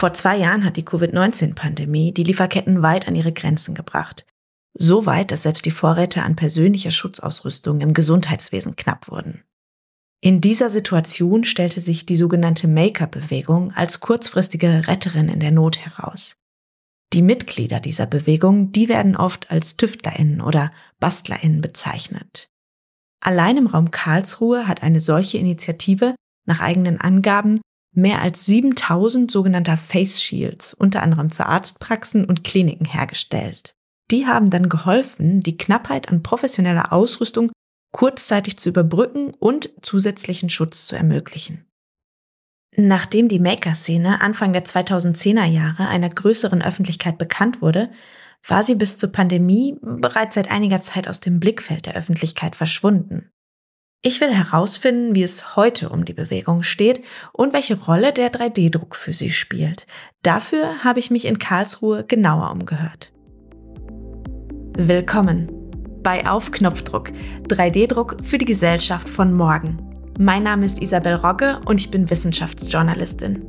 Vor 2 Jahren hat die Covid-19-Pandemie die Lieferketten weit an ihre Grenzen gebracht. So weit, dass selbst die Vorräte an persönlicher Schutzausrüstung im Gesundheitswesen knapp wurden. In dieser Situation stellte sich die sogenannte Maker-Bewegung als kurzfristige Retterin in der Not heraus. Die Mitglieder dieser Bewegung, die werden oft als TüftlerInnen oder BastlerInnen bezeichnet. Allein im Raum Karlsruhe hat eine solche Initiative nach eigenen Angaben mehr als 7.000 sogenannter Face Shields, unter anderem für Arztpraxen und Kliniken, hergestellt. Die haben dann geholfen, die Knappheit an professioneller Ausrüstung kurzzeitig zu überbrücken und zusätzlichen Schutz zu ermöglichen. Nachdem die Maker-Szene Anfang der 2010er Jahre einer größeren Öffentlichkeit bekannt wurde, war sie bis zur Pandemie bereits seit einiger Zeit aus dem Blickfeld der Öffentlichkeit verschwunden. Ich will herausfinden, wie es heute um die Bewegung steht und welche Rolle der 3D-Druck für sie spielt. Dafür habe ich mich in Karlsruhe genauer umgehört. Willkommen bei Auf Knopfdruck, 3D-Druck für die Gesellschaft von morgen. Mein Name ist Isabel Rogge und ich bin Wissenschaftsjournalistin.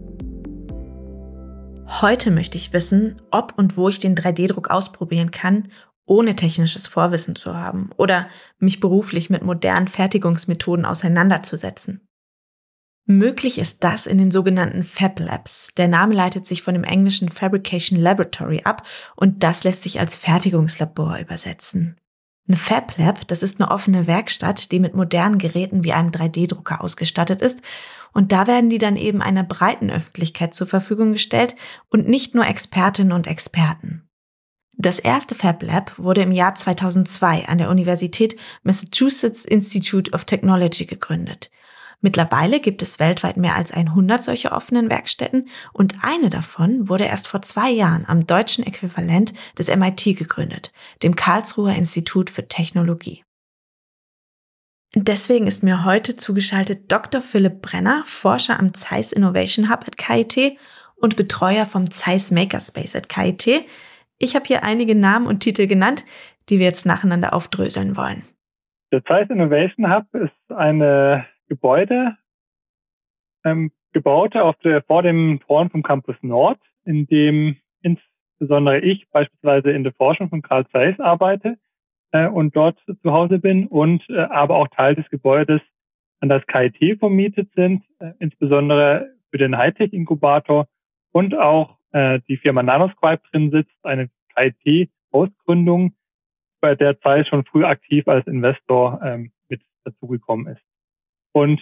Heute möchte ich wissen, ob und wo ich den 3D-Druck ausprobieren kann, ohne technisches Vorwissen zu haben oder mich beruflich mit modernen Fertigungsmethoden auseinanderzusetzen. Möglich ist das in den sogenannten Fab Labs. Der Name leitet sich von dem englischen Fabrication Laboratory ab und das lässt sich als Fertigungslabor übersetzen. Ein Fab Lab, das ist eine offene Werkstatt, die mit modernen Geräten wie einem 3D-Drucker ausgestattet ist. Und da werden die dann eben einer breiten Öffentlichkeit zur Verfügung gestellt und nicht nur Expertinnen und Experten. Das erste Fab Lab wurde im Jahr 2002 an der Universität Massachusetts Institute of Technology gegründet. Mittlerweile gibt es weltweit mehr als 100 solche offenen Werkstätten und eine davon wurde erst vor 2 Jahren am deutschen Äquivalent des MIT gegründet, dem Karlsruher Institut für Technologie. Deswegen ist mir heute zugeschaltet Dr. Philipp Brenner, Forscher am Zeiss Innovation Hub at KIT und Betreuer vom Zeiss Makerspace at KIT. Ich habe hier einige Namen und Titel genannt, die wir jetzt nacheinander aufdröseln wollen. Der Zeiss Innovation Hub ist eine Gebäude, gebaut vor dem Toren vom Campus Nord, in dem insbesondere ich beispielsweise in der Forschung von Carl Zeiss arbeite und dort zu Hause bin und aber auch Teil des Gebäudes, an das KIT vermietet sind, insbesondere für den Hightech-Inkubator und auch die Firma Nanoscribe drin sitzt, eine KIT-Ausgründung, bei der Zeiss schon früh aktiv als Investor mit dazugekommen ist. Und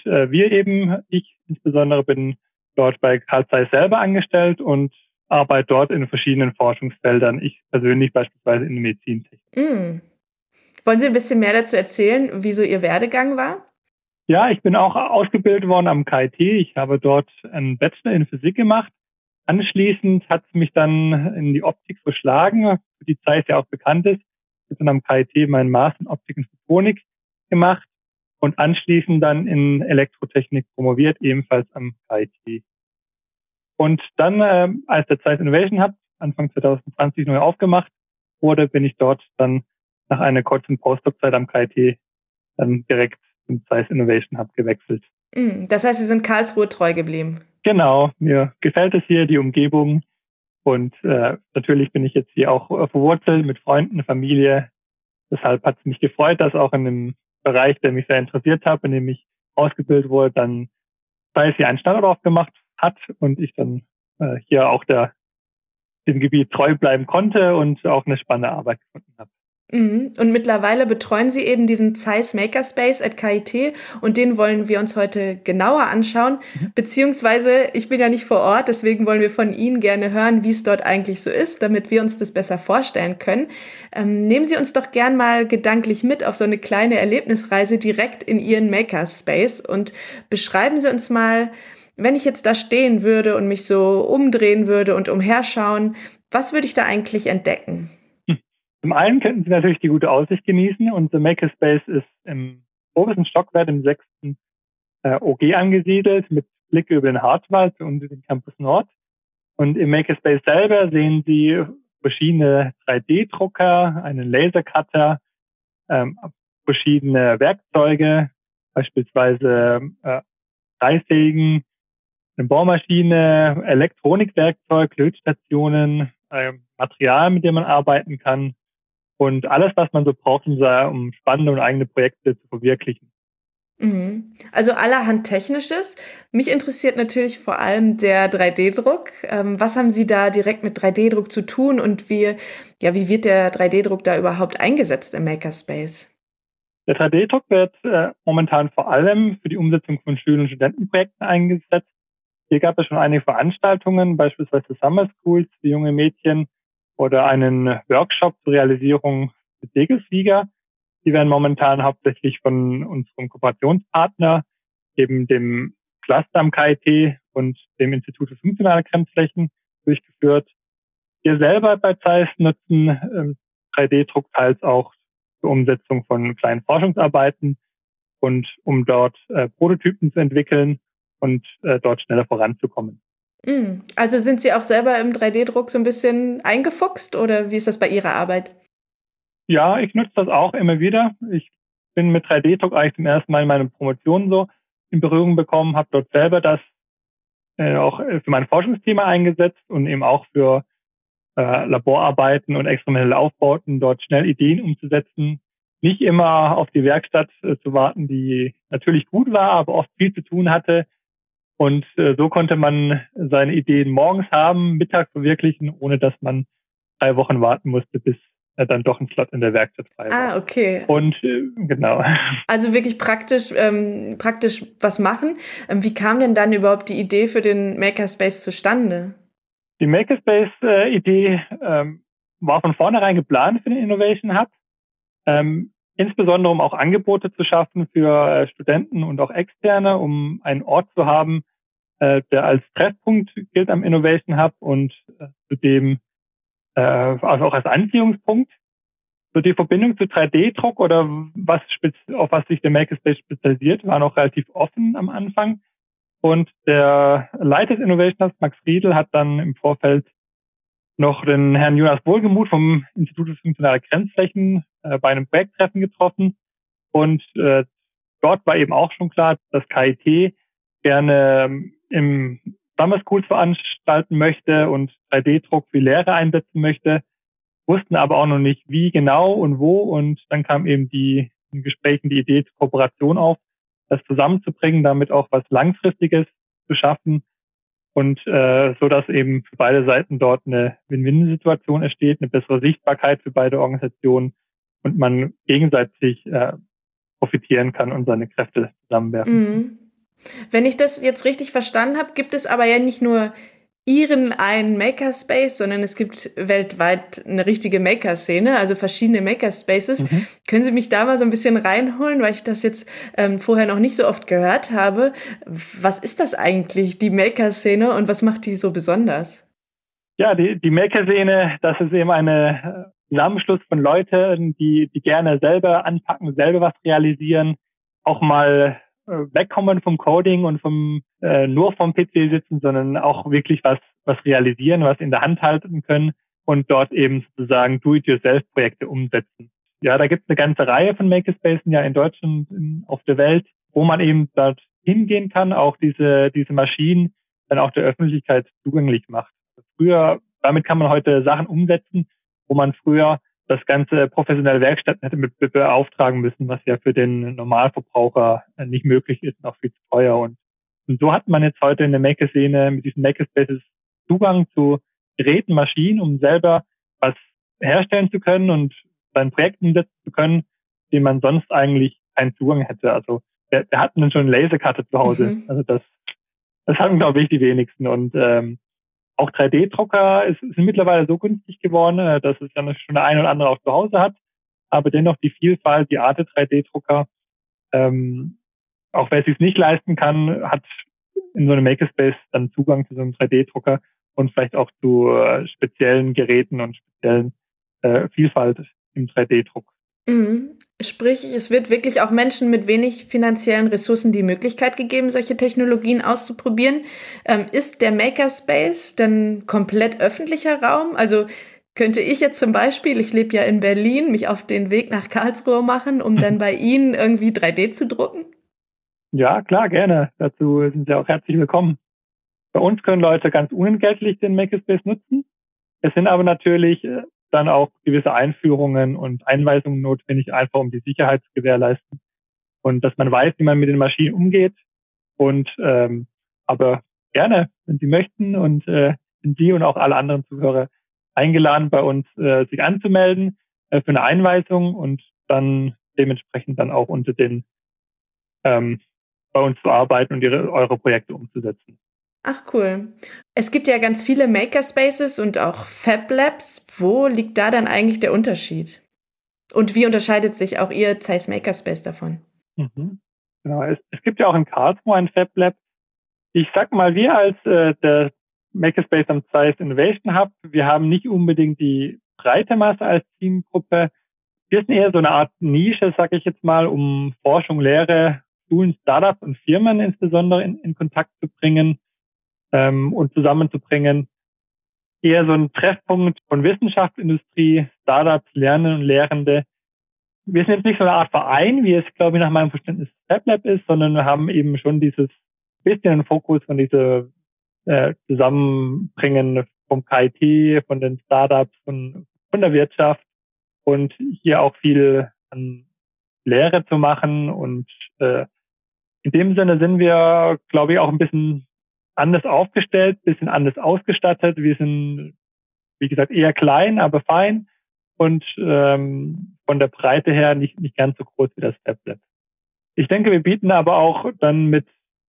ich insbesondere bin dort bei Carl Zeiss selber angestellt und arbeite dort in verschiedenen Forschungsfeldern. Ich persönlich beispielsweise in der Medizintechnik. Wollen Sie ein bisschen mehr dazu erzählen, wie so Ihr Werdegang war? Ja, ich bin auch ausgebildet worden am KIT. Ich habe dort einen Bachelor in Physik gemacht. Anschließend hat es mich dann in die Optik verschlagen, für die Zeiss ja auch bekannt ist. Ich habe dann am KIT meinen Master in Optik und Photonik gemacht. Und anschließend dann in Elektrotechnik promoviert, ebenfalls am KIT. Und dann, als der Zeiss Innovation Hub Anfang 2020 neu aufgemacht wurde, bin ich dort dann nach einer kurzen Postdoc-Zeit am KIT dann direkt zum Zeiss Innovation Hub gewechselt. Das heißt, Sie sind Karlsruhe treu geblieben? Genau, mir gefällt es hier, die Umgebung. Und natürlich bin ich jetzt hier auch verwurzelt mit Freunden, Familie. Deshalb hat es mich gefreut, dass auch in einem Bereich, der mich sehr interessiert hat, in dem ich ausgebildet wurde, dann Zeiss hier einen Standort aufgemacht hat und ich dann hier auch dem Gebiet treu bleiben konnte und auch eine spannende Arbeit gefunden habe. Und mittlerweile betreuen Sie eben diesen Zeiss Makerspace at KIT und den wollen wir uns heute genauer anschauen, beziehungsweise ich bin ja nicht vor Ort, deswegen wollen wir von Ihnen gerne hören, wie es dort eigentlich so ist, damit wir uns das besser vorstellen können. Nehmen Sie uns doch gern mal gedanklich mit auf so eine kleine Erlebnisreise direkt in Ihren Makerspace und beschreiben Sie uns mal, wenn ich jetzt da stehen würde und mich so umdrehen würde und umherschauen, was würde ich da eigentlich entdecken? Zum einen könnten Sie natürlich die gute Aussicht genießen. Unser Makerspace ist im obersten Stockwerk, im 6. OG angesiedelt, mit Blick über den Hartwald und den Campus Nord. Und im Makerspace selber sehen Sie verschiedene 3D-Drucker, einen Lasercutter, verschiedene Werkzeuge, beispielsweise Kreissägen, eine Bohrmaschine, Elektronikwerkzeug, Lötstationen, Material, mit dem man arbeiten kann und alles, was man so braucht, um spannende und eigene Projekte zu verwirklichen. Mhm. Also allerhand Technisches. Mich interessiert natürlich vor allem der 3D-Druck. Was haben Sie da direkt mit 3D-Druck zu tun und wie wird der 3D-Druck da überhaupt eingesetzt im Makerspace? Der 3D-Druck wird momentan vor allem für die Umsetzung von Schül- und Studentenprojekten eingesetzt. Hier gab es schon einige Veranstaltungen, beispielsweise Summer Schools für junge Mädchen oder einen Workshop zur Realisierung des Segelflieger. Die werden momentan hauptsächlich von unserem Kooperationspartner, eben dem Cluster am KIT und dem Institut für funktionale Grenzflächen durchgeführt. Wir selber bei Zeiss nutzen 3D-Druck teils auch zur Umsetzung von kleinen Forschungsarbeiten und um dort Prototypen zu entwickeln und dort schneller voranzukommen. Also sind Sie auch selber im 3D-Druck so ein bisschen eingefuchst oder wie ist das bei Ihrer Arbeit? Ja, ich nutze das auch immer wieder. Ich bin mit 3D-Druck eigentlich zum ersten Mal in meiner Promotion so in Berührung bekommen, habe dort selber das auch für mein Forschungsthema eingesetzt und eben auch für Laborarbeiten und experimentelle Aufbauten, dort schnell Ideen umzusetzen. Nicht immer auf die Werkstatt zu warten, die natürlich gut war, aber oft viel zu tun hatte. Und so konnte man seine Ideen morgens haben, mittags verwirklichen, ohne dass man 3 Wochen warten musste, bis dann doch ein Slot in der Werkstatt frei war. Ah, okay. Und genau. Also wirklich praktisch was machen. Wie kam denn dann überhaupt die Idee für den Makerspace zustande? Die Makerspace-Idee war von vornherein geplant für den Innovation Hub. Insbesondere um auch Angebote zu schaffen für Studenten und auch Externe, um einen Ort zu haben, der als Treffpunkt gilt am Innovation Hub und zudem also auch als Anziehungspunkt. So die Verbindung zu 3D-Druck oder auf was sich der Makerspace spezialisiert, war noch relativ offen am Anfang. Und der Leiter des Innovation Hubs, Max Riedel, hat dann im Vorfeld noch den Herrn Jonas Wohlgemuth vom Institut für funktionale Grenzflächen bei einem Projekttreffen getroffen. Und dort war eben auch schon klar, dass KIT gerne im Summer Schools veranstalten möchte und 3D-Druck für Lehre einsetzen möchte, wussten aber auch noch nicht, wie genau und wo. Und dann kam eben in Gesprächen die Idee zur Kooperation auf, das zusammenzubringen, damit auch was Langfristiges zu schaffen und so dass eben für beide Seiten dort eine Win-Win-Situation entsteht, eine bessere Sichtbarkeit für beide Organisationen und man gegenseitig profitieren kann und seine Kräfte zusammenwerfen kann. Mhm. Wenn ich das jetzt richtig verstanden habe, gibt es aber ja nicht nur Ihren einen Makerspace, sondern es gibt weltweit eine richtige Maker-Szene, also verschiedene Makerspaces. Können Sie mich da mal so ein bisschen reinholen, weil ich das jetzt vorher noch nicht so oft gehört habe. Was ist das eigentlich, die Maker-Szene, und was macht die so besonders? Ja, die Maker-Szene, das ist eben eine Zusammenschluss von Leuten, die gerne selber anpacken, selber was realisieren, auch mal wegkommen vom Coding und nur vom PC sitzen, sondern auch wirklich was realisieren, was in der Hand halten können und dort eben sozusagen Do-it-yourself-Projekte umsetzen. Ja, da gibt es eine ganze Reihe von Makerspaces ja in Deutschland, auf der Welt, wo man eben dort hingehen kann, auch diese Maschinen dann auch der Öffentlichkeit zugänglich macht. Damit kann man heute Sachen umsetzen, wo man früher das ganze professionelle Werkstätten hätte mit beauftragen müssen, was ja für den Normalverbraucher nicht möglich ist und auch viel zu teuer. Und so hat man jetzt heute in der Maker-Szene mit diesen Makerspaces Zugang zu Geräten, Maschinen, um selber was herstellen zu können und sein Projekt umsetzen zu können, den man sonst eigentlich keinen Zugang hätte. Also wir hatten dann schon eine Laserkarte zu Hause. Also das hatten, glaube ich, die wenigsten. Und auch 3D-Drucker sind mittlerweile so günstig geworden, dass es dann schon der eine oder andere auch zu Hause hat. Aber dennoch die Vielfalt, die Art der 3D-Drucker, auch wer es sich nicht leisten kann, hat in so einem Makerspace dann Zugang zu so einem 3D-Drucker und vielleicht auch zu speziellen Geräten und speziellen Vielfalt im 3D-Druck. Mhm. Sprich, es wird wirklich auch Menschen mit wenig finanziellen Ressourcen die Möglichkeit gegeben, solche Technologien auszuprobieren. Ist der Makerspace dann komplett öffentlicher Raum? Also könnte ich jetzt zum Beispiel, ich lebe ja in Berlin, mich auf den Weg nach Karlsruhe machen, um dann bei Ihnen irgendwie 3D zu drucken? Ja, klar, gerne. Dazu sind Sie auch herzlich willkommen. Bei uns können Leute ganz unentgeltlich den Makerspace nutzen. Es sind aber natürlich dann auch gewisse Einführungen und Einweisungen notwendig, einfach um die Sicherheit zu gewährleisten und dass man weiß, wie man mit den Maschinen umgeht. Und aber gerne, wenn Sie möchten und sind Sie und auch alle anderen Zuhörer eingeladen, bei uns sich anzumelden für eine Einweisung und dann dementsprechend dann auch unter den bei uns zu arbeiten und eure Projekte umzusetzen. Ach cool. Es gibt ja ganz viele Makerspaces und auch Fab Labs. Wo liegt da dann eigentlich der Unterschied? Und wie unterscheidet sich auch Ihr Zeiss Makerspace davon? Genau, es gibt ja auch in Karlsruhe ein Fab Lab. Ich sag mal, wir als der Makerspace am Zeiss Innovation Hub, wir haben nicht unbedingt die breite Masse als Teamgruppe. Wir sind eher so eine Art Nische, sag ich jetzt mal, um Forschung, Lehre, Schulen, Startups und Firmen insbesondere in Kontakt zu bringen und zusammenzubringen. Eher so ein Treffpunkt von Wissenschaft, Industrie, Startups, Lernende und Lehrende. Wir sind jetzt nicht so eine Art Verein, wie es, glaube ich, nach meinem Verständnis Fab Lab ist, sondern wir haben eben schon dieses bisschen Fokus von dieser Zusammenbringen vom KIT, von den Startups, von der Wirtschaft und hier auch viel an Lehre zu machen. Und in dem Sinne sind wir, glaube ich, auch ein bisschen anders aufgestellt, ein bisschen anders ausgestattet. Wir sind, wie gesagt, eher klein, aber fein und von der Breite her nicht ganz so groß wie das Fab Lab. Ich denke, wir bieten aber auch dann mit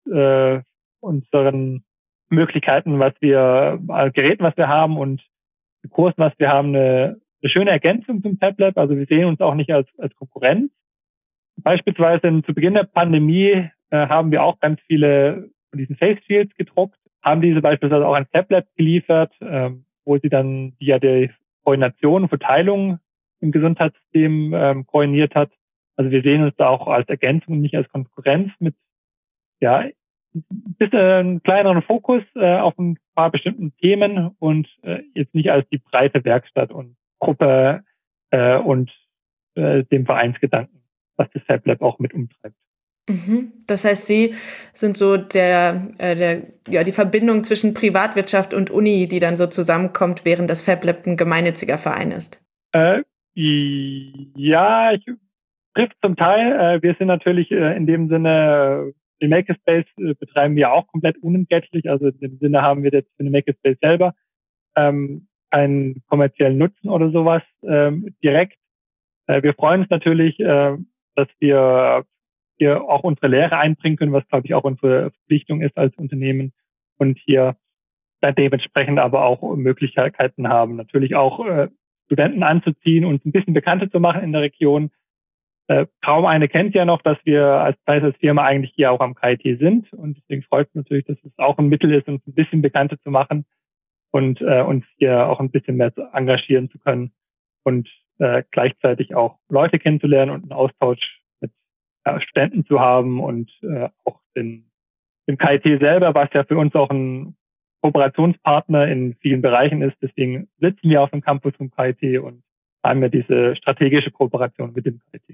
unseren Möglichkeiten, Geräten, was wir haben und Kursen, was wir haben, eine schöne Ergänzung zum Fab Lab. Also wir sehen uns auch nicht als Konkurrenz. Beispielsweise zu Beginn der Pandemie haben wir auch ganz viele von diesen Face Shields gedruckt, haben diese beispielsweise auch an Fab Lab geliefert, wo sie dann die Koordination und Verteilung im Gesundheitssystem koordiniert hat. Also wir sehen uns da auch als Ergänzung und nicht als Konkurrenz mit ein bisschen einen kleineren Fokus auf ein paar bestimmten Themen und jetzt nicht als die breite Werkstatt und Gruppe und dem Vereinsgedanken, was das Fab Lab auch mit umtreibt. Das heißt, Sie sind so die Verbindung zwischen Privatwirtschaft und Uni, die dann so zusammenkommt, während das Fab Lab ein gemeinnütziger Verein ist. Ja, ich trifft zum Teil. Wir sind natürlich in dem Sinne, den Makerspace betreiben wir auch komplett unentgeltlich. Also in dem Sinne haben wir jetzt für den Makerspace selber keinen kommerziellen Nutzen oder sowas direkt. Wir freuen uns natürlich, dass wir hier auch unsere Lehre einbringen können, was, glaube ich, auch unsere Verpflichtung ist als Unternehmen und hier dann dementsprechend aber auch Möglichkeiten haben, natürlich auch Studenten anzuziehen und ein bisschen bekannter zu machen in der Region. Kaum eine kennt ja noch, dass wir als Firma eigentlich hier auch am KIT sind und deswegen freut es natürlich, dass es auch ein Mittel ist, uns ein bisschen bekannter zu machen und uns hier auch ein bisschen mehr engagieren zu können und gleichzeitig auch Leute kennenzulernen und einen Austausch mit Studenten zu haben und auch im KIT selber, was ja für uns auch ein Kooperationspartner in vielen Bereichen ist. Deswegen sitzen wir auf dem Campus vom KIT und haben wir diese strategische Kooperation mit dem KIT.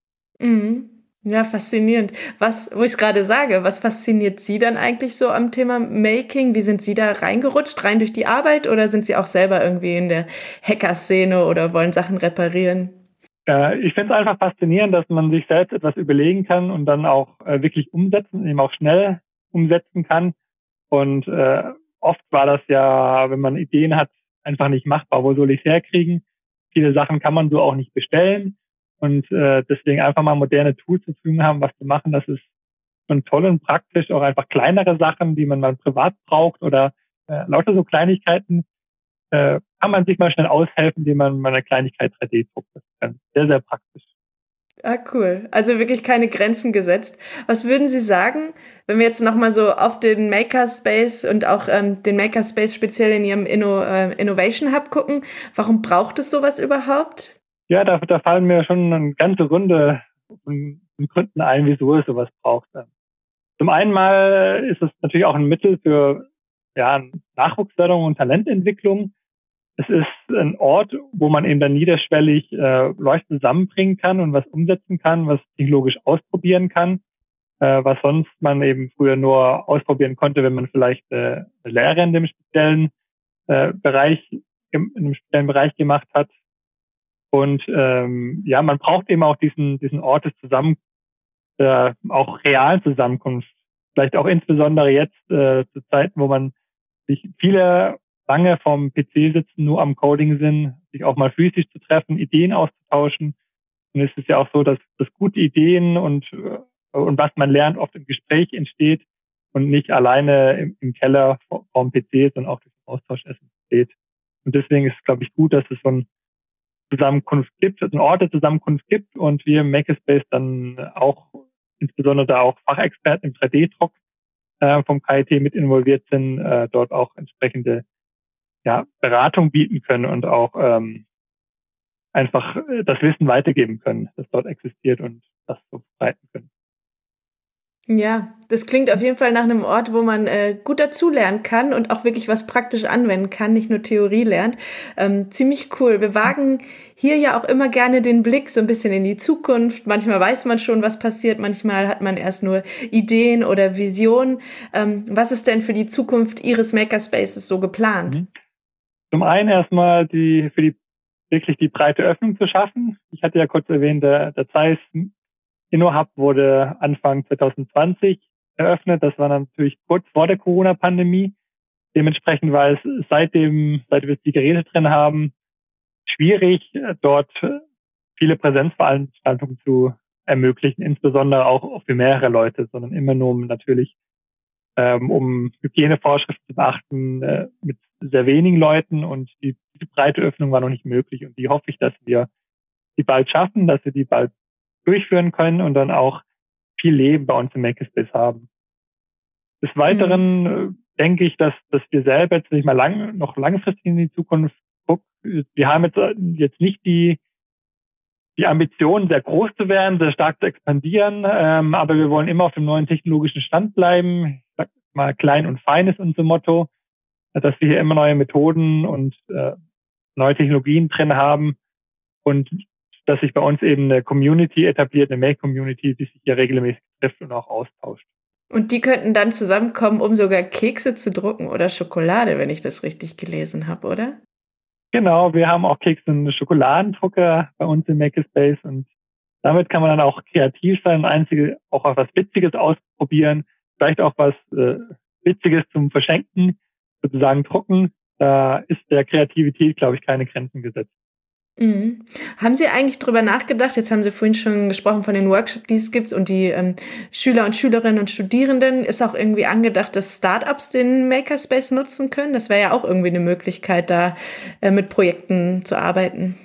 Mhm. Ja, faszinierend. Wo ich es gerade sage, was fasziniert Sie dann eigentlich so am Thema Making? Wie sind Sie da reingerutscht, rein durch die Arbeit oder sind Sie auch selber irgendwie in der Hacker-Szene oder wollen Sachen reparieren? Ich finde es einfach faszinierend, dass man sich selbst etwas überlegen kann und dann auch wirklich umsetzen, eben auch schnell umsetzen kann. Und oft war das ja, wenn man Ideen hat, einfach nicht machbar. Wo soll ich es herkriegen? Viele Sachen kann man so auch nicht bestellen. Und deswegen einfach mal moderne Tools zur Verfügung haben, was zu machen, das ist schon toll und praktisch. Auch einfach kleinere Sachen, die man mal privat braucht oder lauter so Kleinigkeiten, kann man sich mal schnell aushelfen, indem man mal eine Kleinigkeit 3D druckt. Das ist sehr, sehr praktisch. Ah, cool. Also wirklich keine Grenzen gesetzt. Was würden Sie sagen, wenn wir jetzt nochmal so auf den Makerspace und auch den Makerspace speziell in Ihrem Innovation Hub gucken? Warum braucht es sowas überhaupt? Ja, da fallen mir schon eine ganze Runde von Gründen ein, wieso es sowas braucht. Zum einen mal ist es natürlich auch ein Mittel für Nachwuchsförderung und Talententwicklung. Es ist ein Ort, wo man eben dann niederschwellig Leute zusammenbringen kann und was umsetzen kann, was technologisch ausprobieren kann. was sonst man eben früher nur ausprobieren konnte, wenn man vielleicht eine Lehre in dem speziellen Bereich gemacht hat. Und man braucht eben auch diesen Ort des auch realen Zusammenkunft. Vielleicht auch insbesondere jetzt zu Zeiten, wo man sich viele lange vom PC sitzen, nur am Coding sind, sich auch mal physisch zu treffen, Ideen auszutauschen. Und es ist ja auch so, dass gute Ideen und was man lernt, oft im Gespräch entsteht und nicht alleine im Keller vorm PC, sondern auch durch den Austausch entsteht. Und deswegen ist es, glaube ich, gut, dass es so eine Zusammenkunft gibt, einen Ort der Zusammenkunft gibt und wir im Makerspace dann auch, insbesondere da auch Fachexperten im 3D-Druck vom KIT mit involviert sind, dort auch entsprechende Beratung bieten können und auch einfach das Wissen weitergeben können, das dort existiert und das so verbreiten können. Ja, das klingt auf jeden Fall nach einem Ort, wo man gut dazulernen kann und auch wirklich was praktisch anwenden kann, nicht nur Theorie lernt. Ziemlich cool. Wir wagen hier ja auch immer gerne den Blick so ein bisschen in die Zukunft. Manchmal weiß man schon, was passiert, manchmal hat man erst nur Ideen oder Visionen. Was ist denn für die Zukunft Ihres Makerspaces so geplant? Zum einen erstmal wirklich die breite Öffnung zu schaffen. Ich hatte ja kurz erwähnt, der Zeiss InnoHub wurde Anfang 2020 eröffnet. Das war natürlich kurz vor der Corona-Pandemie. Dementsprechend war es seit wir die Geräte drin haben, schwierig, dort viele Präsenzveranstaltungen zu ermöglichen, insbesondere auch für mehrere Leute, sondern immer nur um Hygienevorschriften zu beachten, mit sehr wenigen Leuten, und die breite Öffnung war noch nicht möglich, und die hoffe ich, dass wir die bald schaffen, dass wir die bald durchführen können und dann auch viel Leben bei uns im Makerspace haben. Des Weiteren denke ich, dass wir selber jetzt nicht mal noch langfristig in die Zukunft gucken. Wir haben jetzt nicht die Ambition, sehr groß zu werden, sehr stark zu expandieren, aber wir wollen immer auf dem neuen technologischen Stand bleiben. Ich sag mal, klein und fein ist unser Motto, dass wir hier immer neue Methoden und neue Technologien drin haben und dass sich bei uns eben eine Community etabliert, eine Make-Community, die sich hier regelmäßig trifft und auch austauscht. Und die könnten dann zusammenkommen, um sogar Kekse zu drucken oder Schokolade, wenn ich das richtig gelesen habe, oder? Genau, wir haben auch Kekse und Schokoladendrucker bei uns im Makerspace, und damit kann man dann auch kreativ sein, auch was Witziges ausprobieren, vielleicht auch was Witziges zum Verschenken, sozusagen drucken. Da ist der Kreativität, glaube ich, keine Grenzen gesetzt. Mhm. Haben Sie eigentlich drüber nachgedacht, jetzt haben Sie vorhin schon gesprochen von den Workshops, die es gibt, und die Schüler und Schülerinnen und Studierenden, ist auch irgendwie angedacht, dass Startups den Makerspace nutzen können? Das wäre ja auch irgendwie eine Möglichkeit, da mit Projekten zu arbeiten.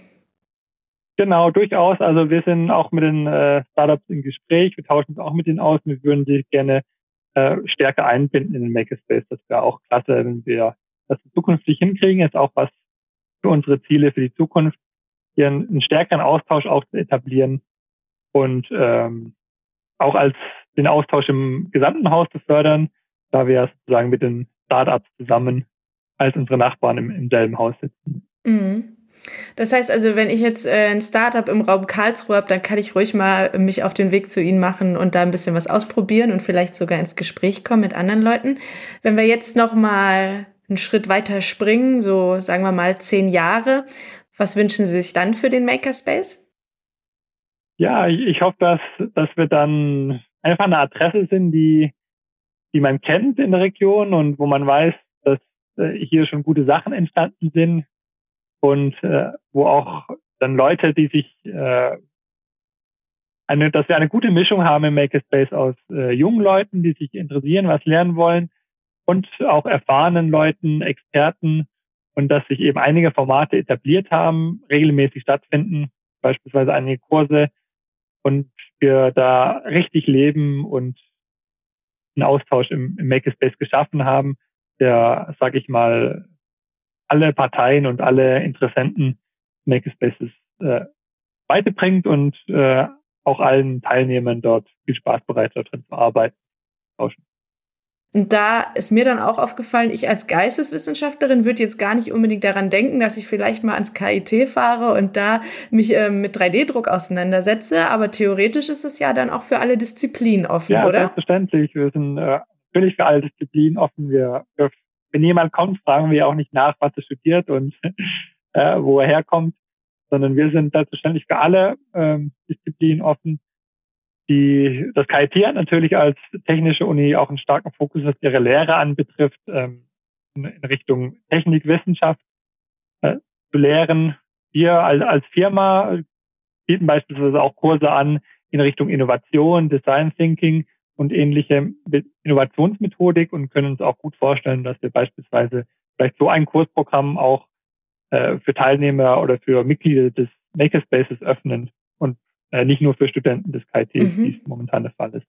Genau, durchaus. Also wir sind auch mit den Startups im Gespräch, wir tauschen uns auch mit denen aus, wir würden sie gerne stärker einbinden in den Makerspace. Das wäre auch klasse, wenn wir das zukünftig hinkriegen. Ist auch was für unsere Ziele für die Zukunft, hier einen stärkeren Austausch auch zu etablieren und auch als den Austausch im gesamten Haus zu fördern, da wir sozusagen mit den Startups zusammen als unsere Nachbarn im selben Haus sitzen. Mhm. Das heißt also, wenn ich jetzt ein Startup im Raum Karlsruhe habe, dann kann ich ruhig mal mich auf den Weg zu Ihnen machen und da ein bisschen was ausprobieren und vielleicht sogar ins Gespräch kommen mit anderen Leuten. Wenn wir jetzt noch mal einen Schritt weiter springen, so sagen wir mal 10 Jahre, was wünschen Sie sich dann für den Makerspace? Ja, ich hoffe, dass wir dann einfach eine Adresse sind, die man kennt in der Region und wo man weiß, dass hier schon gute Sachen entstanden sind und wo auch dann Leute, die sich dass wir eine gute Mischung haben im Makerspace aus jungen Leuten, die sich interessieren, was lernen wollen, und auch erfahrenen Leuten, Experten, und dass sich eben einige Formate etabliert haben, regelmäßig stattfinden, beispielsweise einige Kurse, und wir da richtig leben und einen Austausch im Makerspace geschaffen haben, der, sage ich mal, alle Parteien und alle Interessenten Makerspaces weiterbringt und auch allen Teilnehmern dort viel Spaß bereitet, drin zu arbeiten. Und da ist mir dann auch aufgefallen, ich als Geisteswissenschaftlerin würde jetzt gar nicht unbedingt daran denken, dass ich vielleicht mal ans KIT fahre und da mich mit 3D-Druck auseinandersetze. Aber theoretisch ist es ja dann auch für alle Disziplinen offen, ja, oder? Ja, selbstverständlich. Wir sind natürlich für alle Disziplinen offen. Wenn jemand kommt, fragen wir auch nicht nach, was er studiert und wo er herkommt, sondern wir sind selbstverständlich für alle Disziplinen offen. Das KIT hat natürlich als technische Uni auch einen starken Fokus, was ihre Lehre anbetrifft, in Richtung Technik, Wissenschaft zu lehren. Wir als Firma bieten beispielsweise auch Kurse an in Richtung Innovation, Design Thinking und ähnliche Innovationsmethodik und können uns auch gut vorstellen, dass wir beispielsweise vielleicht so ein Kursprogramm auch für Teilnehmer oder für Mitglieder des Makerspaces öffnen und nicht nur für Studenten des KIT, wie es momentan der Fall ist.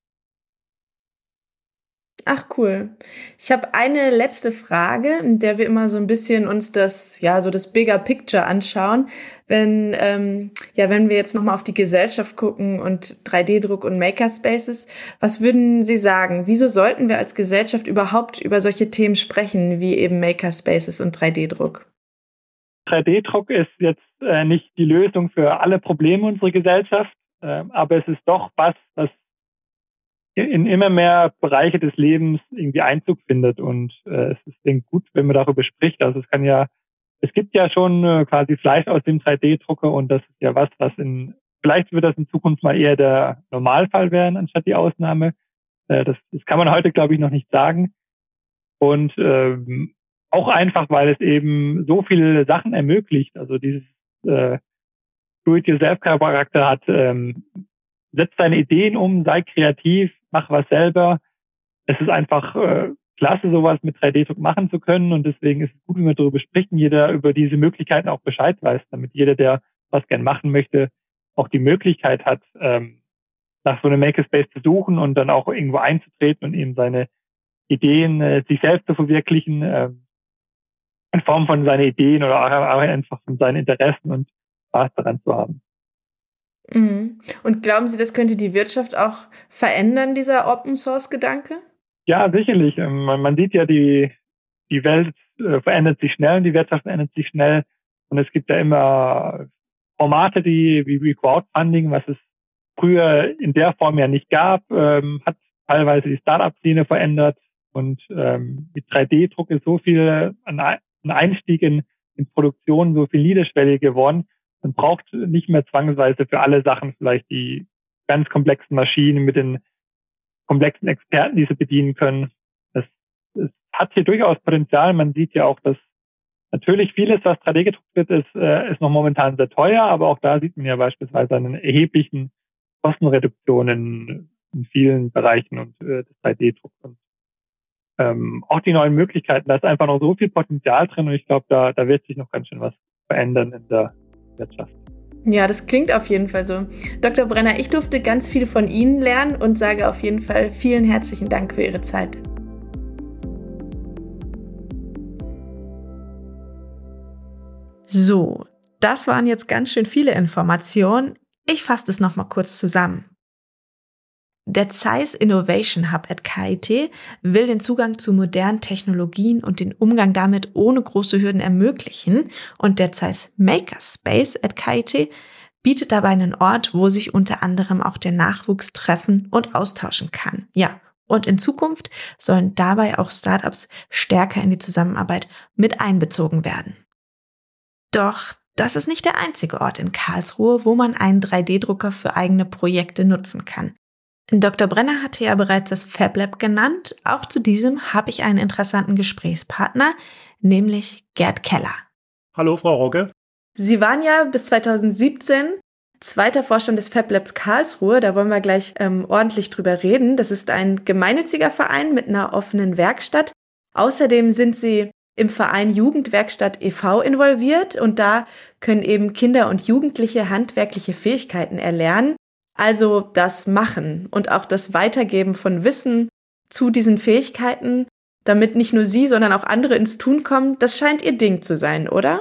Ach, cool. Ich habe eine letzte Frage, in der wir immer so ein bisschen uns das Bigger Picture anschauen. Wenn wir jetzt nochmal auf die Gesellschaft gucken und 3D-Druck und Makerspaces, was würden Sie sagen? Wieso sollten wir als Gesellschaft überhaupt über solche Themen sprechen, wie eben Makerspaces und 3D-Druck? 3D-Druck ist jetzt nicht die Lösung für alle Probleme unserer Gesellschaft, aber es ist doch was in immer mehr Bereiche des Lebens irgendwie Einzug findet. Und es ist gut, wenn man darüber spricht. Also es gibt ja schon quasi Fleisch aus dem 3D-Drucker und das ist ja was vielleicht wird das in Zukunft mal eher der Normalfall werden, anstatt die Ausnahme. Das kann man heute, glaube ich, noch nicht sagen. Und auch einfach, weil es eben so viele Sachen ermöglicht. Also dieses Do-it-yourself-Charakter hat, setz deine Ideen um, sei kreativ, mach was selber. Es ist einfach klasse, sowas mit 3D-Druck machen zu können und deswegen ist es gut, wenn wir darüber sprechen, jeder über diese Möglichkeiten auch Bescheid weiß, damit jeder, der was gern machen möchte, auch die Möglichkeit hat, nach so einem Makerspace zu suchen und dann auch irgendwo einzutreten und eben seine Ideen sich selbst zu verwirklichen, in Form von seinen Ideen oder auch einfach von seinen Interessen und Spaß daran zu haben. Und glauben Sie, das könnte die Wirtschaft auch verändern, dieser Open-Source-Gedanke? Ja, sicherlich. Man sieht ja, die Welt verändert sich schnell und die Wirtschaft verändert sich schnell. Und es gibt ja immer Formate, wie Crowdfunding, was es früher in der Form ja nicht gab, hat teilweise die Startup-Szene verändert. Und mit 3D-Druck ist so viel ein Einstieg in Produktion, so viel niederschwellig geworden. Man braucht nicht mehr zwangsweise für alle Sachen vielleicht die ganz komplexen Maschinen mit den komplexen Experten, die sie bedienen können. Es hat hier durchaus Potenzial. Man sieht ja auch, dass natürlich vieles, was 3D gedruckt wird, ist noch momentan sehr teuer, aber auch da sieht man ja beispielsweise einen erheblichen Kostenreduktion in vielen Bereichen und des 3D-Drucks. Und auch die neuen Möglichkeiten, da ist einfach noch so viel Potenzial drin und ich glaube, da wird sich noch ganz schön was verändern in der Wirtschaft. Ja, das klingt auf jeden Fall so. Dr. Brenner, ich durfte ganz viel von Ihnen lernen und sage auf jeden Fall vielen herzlichen Dank für Ihre Zeit. So, das waren jetzt ganz schön viele Informationen. Ich fasse es nochmal kurz zusammen. Der Zeiss Innovation Hub at KIT will den Zugang zu modernen Technologien und den Umgang damit ohne große Hürden ermöglichen und der Zeiss Makerspace at KIT bietet dabei einen Ort, wo sich unter anderem auch der Nachwuchs treffen und austauschen kann. Ja, und in Zukunft sollen dabei auch Startups stärker in die Zusammenarbeit mit einbezogen werden. Doch das ist nicht der einzige Ort in Karlsruhe, wo man einen 3D-Drucker für eigene Projekte nutzen kann. Dr. Brenner hatte ja bereits das FabLab genannt. Auch zu diesem habe ich einen interessanten Gesprächspartner, nämlich Gerd Keller. Hallo, Frau Rogge. Sie waren ja bis 2017 zweiter Vorstand des FabLabs Karlsruhe. Da wollen wir gleich ordentlich drüber reden. Das ist ein gemeinnütziger Verein mit einer offenen Werkstatt. Außerdem sind Sie im Verein Jugendwerkstatt e.V. involviert und da können eben Kinder und Jugendliche handwerkliche Fähigkeiten erlernen. Also das Machen und auch das Weitergeben von Wissen zu diesen Fähigkeiten, damit nicht nur Sie, sondern auch andere ins Tun kommen, das scheint Ihr Ding zu sein, oder?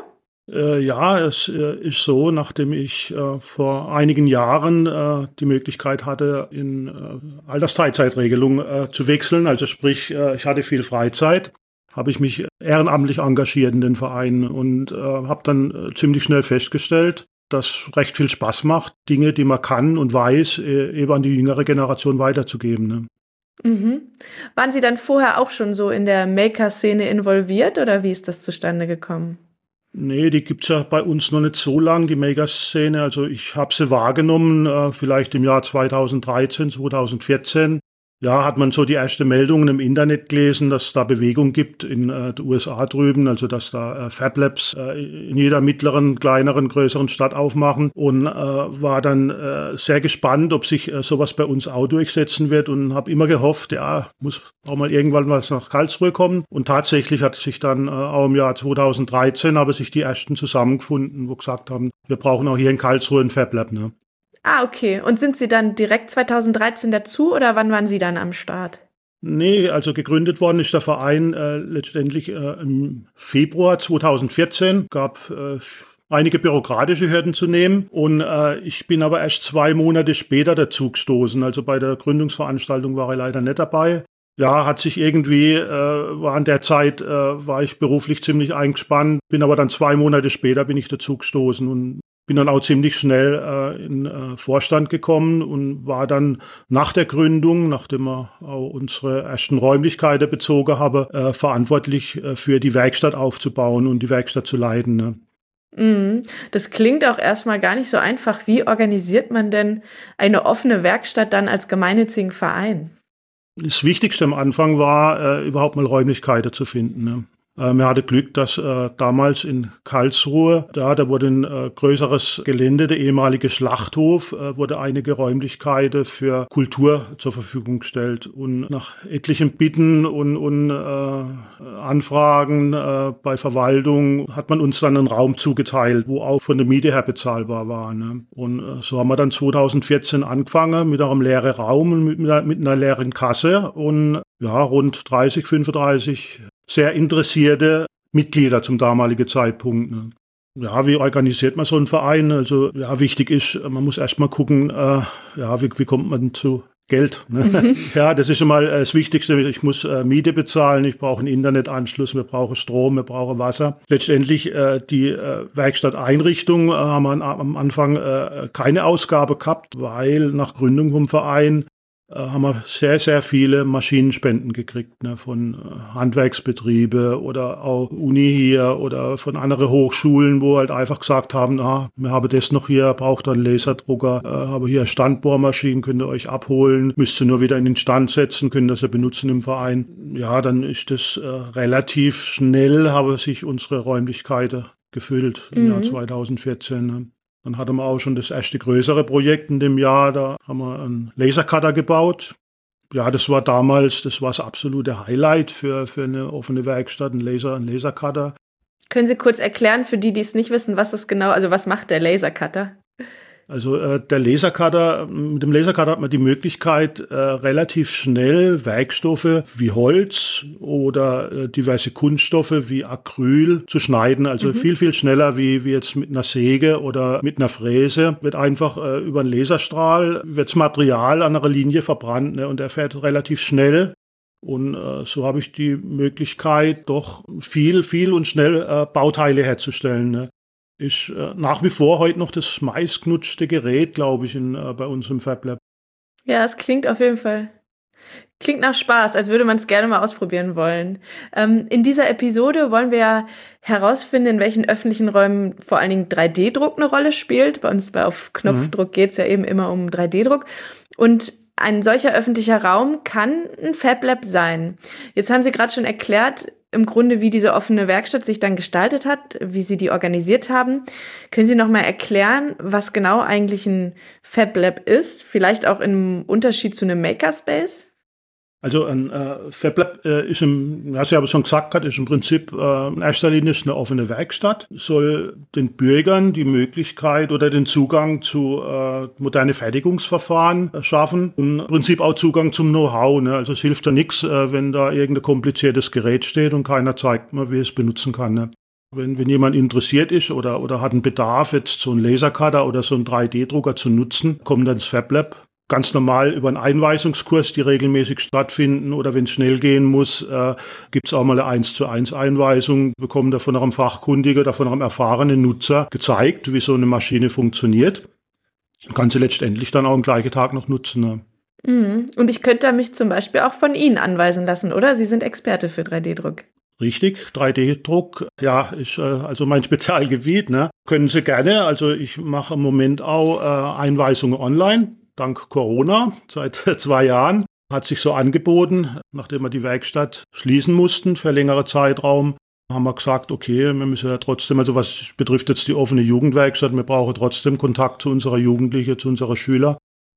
Ja, es ist so, nachdem ich vor einigen Jahren die Möglichkeit hatte, in Altersteilzeitregelung zu wechseln, also sprich, ich hatte viel Freizeit, habe ich mich ehrenamtlich engagiert in den Verein und habe dann ziemlich schnell festgestellt, dass recht viel Spaß macht, Dinge, die man kann und weiß, eben an die jüngere Generation weiterzugeben. Ne? Mhm. Waren Sie dann vorher auch schon so in der Maker-Szene involviert oder wie ist das zustande gekommen? Nee, die gibt's ja bei uns noch nicht so lang, die Megaszene. Also ich habe sie wahrgenommen, vielleicht im Jahr 2013, 2014. Ja, hat man so die erste Meldungen im Internet gelesen, dass es da Bewegung gibt in den USA drüben, also dass da Fab Labs in jeder mittleren, kleineren, größeren Stadt aufmachen und war dann sehr gespannt, ob sich sowas bei uns auch durchsetzen wird und habe immer gehofft, ja, muss auch mal irgendwann was nach Karlsruhe kommen und tatsächlich hat sich dann auch im Jahr 2013 haben sich die ersten zusammengefunden, wo gesagt haben, wir brauchen auch hier in Karlsruhe ein Fab Lab, ne? Ah, okay. Und sind Sie dann direkt 2013 dazu oder wann waren Sie dann am Start? Nee, also gegründet worden ist der Verein letztendlich im Februar 2014. Gab einige bürokratische Hürden zu nehmen und ich bin aber erst 2 Monate später dazu gestoßen. Also bei der Gründungsveranstaltung war ich leider nicht dabei. Ja, hat sich irgendwie, war in der Zeit, war ich beruflich ziemlich eingespannt, bin aber dann 2 Monate später bin ich dazu gestoßen und bin dann auch ziemlich schnell in Vorstand gekommen und war dann nach der Gründung, nachdem wir auch unsere ersten Räumlichkeiten bezogen haben, verantwortlich für die Werkstatt aufzubauen und die Werkstatt zu leiten. Ne? Mhm. Das klingt auch erstmal gar nicht so einfach. Wie organisiert man denn eine offene Werkstatt dann als gemeinnützigen Verein? Das Wichtigste am Anfang war, überhaupt mal Räumlichkeiten zu finden. Ne? Wir hatten Glück, dass damals in Karlsruhe, da wurde ein größeres Gelände, der ehemalige Schlachthof, wurde einige Räumlichkeiten für Kultur zur Verfügung gestellt. Und nach etlichen Bitten und Anfragen bei Verwaltung hat man uns dann einen Raum zugeteilt, wo auch von der Miete her bezahlbar war. Ne? Und so haben wir dann 2014 angefangen mit einem leeren Raum und mit einer leeren Kasse und ja, rund 30, 35 sehr interessierte Mitglieder zum damaligen Zeitpunkt. Ne? Ja, wie organisiert man so einen Verein? Also ja, wichtig ist, man muss erst mal gucken, ja, wie kommt man zu Geld? Ne? Mhm. Ja, das ist schon mal das Wichtigste. Ich muss Miete bezahlen, ich brauche einen Internetanschluss, wir brauchen Strom, wir brauchen Wasser. Letztendlich die Werkstatteinrichtung haben wir am Anfang keine Ausgabe gehabt, weil nach Gründung vom Verein haben wir sehr, sehr viele Maschinenspenden gekriegt, ne, von Handwerksbetriebe oder auch Uni hier oder von anderen Hochschulen, wo halt einfach gesagt haben, wir haben das noch hier, braucht einen Laserdrucker, habe hier Standbohrmaschinen, könnt ihr euch abholen, müsst ihr nur wieder in den Stand setzen, könnt ihr sie benutzen im Verein. Ja, dann ist das relativ schnell, haben sich unsere Räumlichkeiten gefüllt im Jahr 2014. Ne. Dann hatten wir auch schon das erste größere Projekt in dem Jahr, da haben wir einen Lasercutter gebaut. Ja, das war damals, das war das absolute Highlight für eine offene Werkstatt, ein Lasercutter. Können Sie kurz erklären, für die, die es nicht wissen, was das genau, also was macht der Lasercutter? Also der Lasercutter, mit dem Lasercutter hat man die Möglichkeit, relativ schnell Werkstoffe wie Holz oder diverse Kunststoffe wie Acryl zu schneiden. Also viel, viel schneller wie jetzt mit einer Säge oder mit einer Fräse. Wird einfach über einen Laserstrahl, wird das Material an einer Linie verbrannt, ne, und er fährt relativ schnell. Und so habe ich die Möglichkeit, doch viel und schnell Bauteile herzustellen. Ne. Ist nach wie vor heute noch das meistgenutzte Gerät, glaube ich, bei uns im Fab Lab. Ja, es klingt auf jeden Fall. Klingt nach Spaß, als würde man es gerne mal ausprobieren wollen. In dieser Episode wollen wir ja herausfinden, in welchen öffentlichen Räumen vor allen Dingen 3D-Druck eine Rolle spielt. Bei uns auf Knopfdruck geht es ja eben immer um 3D-Druck. Und ein solcher öffentlicher Raum kann ein Fab Lab sein. Jetzt haben Sie gerade schon erklärt, im Grunde, wie diese offene Werkstatt sich dann gestaltet hat, wie Sie die organisiert haben. Können Sie noch mal erklären, was genau eigentlich ein Fab Lab ist? Vielleicht auch im Unterschied zu einem Makerspace? Also ein Fab Lab ist was ich aber schon gesagt habe, ist im Prinzip in erster Linie eine offene Werkstatt, soll den Bürgern die Möglichkeit oder den Zugang zu moderne Fertigungsverfahren schaffen und im Prinzip auch Zugang zum Know-how. Ne? Also es hilft ja nichts, wenn da irgendein kompliziertes Gerät steht und keiner zeigt mir, wie es benutzen kann. Ne? Wenn jemand interessiert ist oder hat einen Bedarf, jetzt so einen Lasercutter oder so einen 3D-Drucker zu nutzen, kommt dann ins FabLab. Ganz normal über einen Einweisungskurs, die regelmäßig stattfinden, oder wenn es schnell gehen muss, gibt es auch mal eine 1:1 Einweisung, bekommt er von einem Fachkundigen oder von einem erfahrenen Nutzer gezeigt, wie so eine Maschine funktioniert. Kann sie letztendlich dann auch am gleichen Tag noch nutzen. Ne? Und ich könnte mich zum Beispiel auch von Ihnen anweisen lassen, oder? Sie sind Experte für 3D-Druck. Richtig, 3D-Druck, ja, ist also mein Spezialgebiet. Ne? Können Sie gerne, also ich mache im Moment auch Einweisungen online, dank Corona, seit 2 Jahren. Hat sich so angeboten, nachdem wir die Werkstatt schließen mussten für längere Zeitraum, haben wir gesagt, okay, wir müssen ja trotzdem, also was betrifft jetzt die offene Jugendwerkstatt, wir brauchen trotzdem Kontakt zu unserer Jugendlichen, zu unserer Schüler.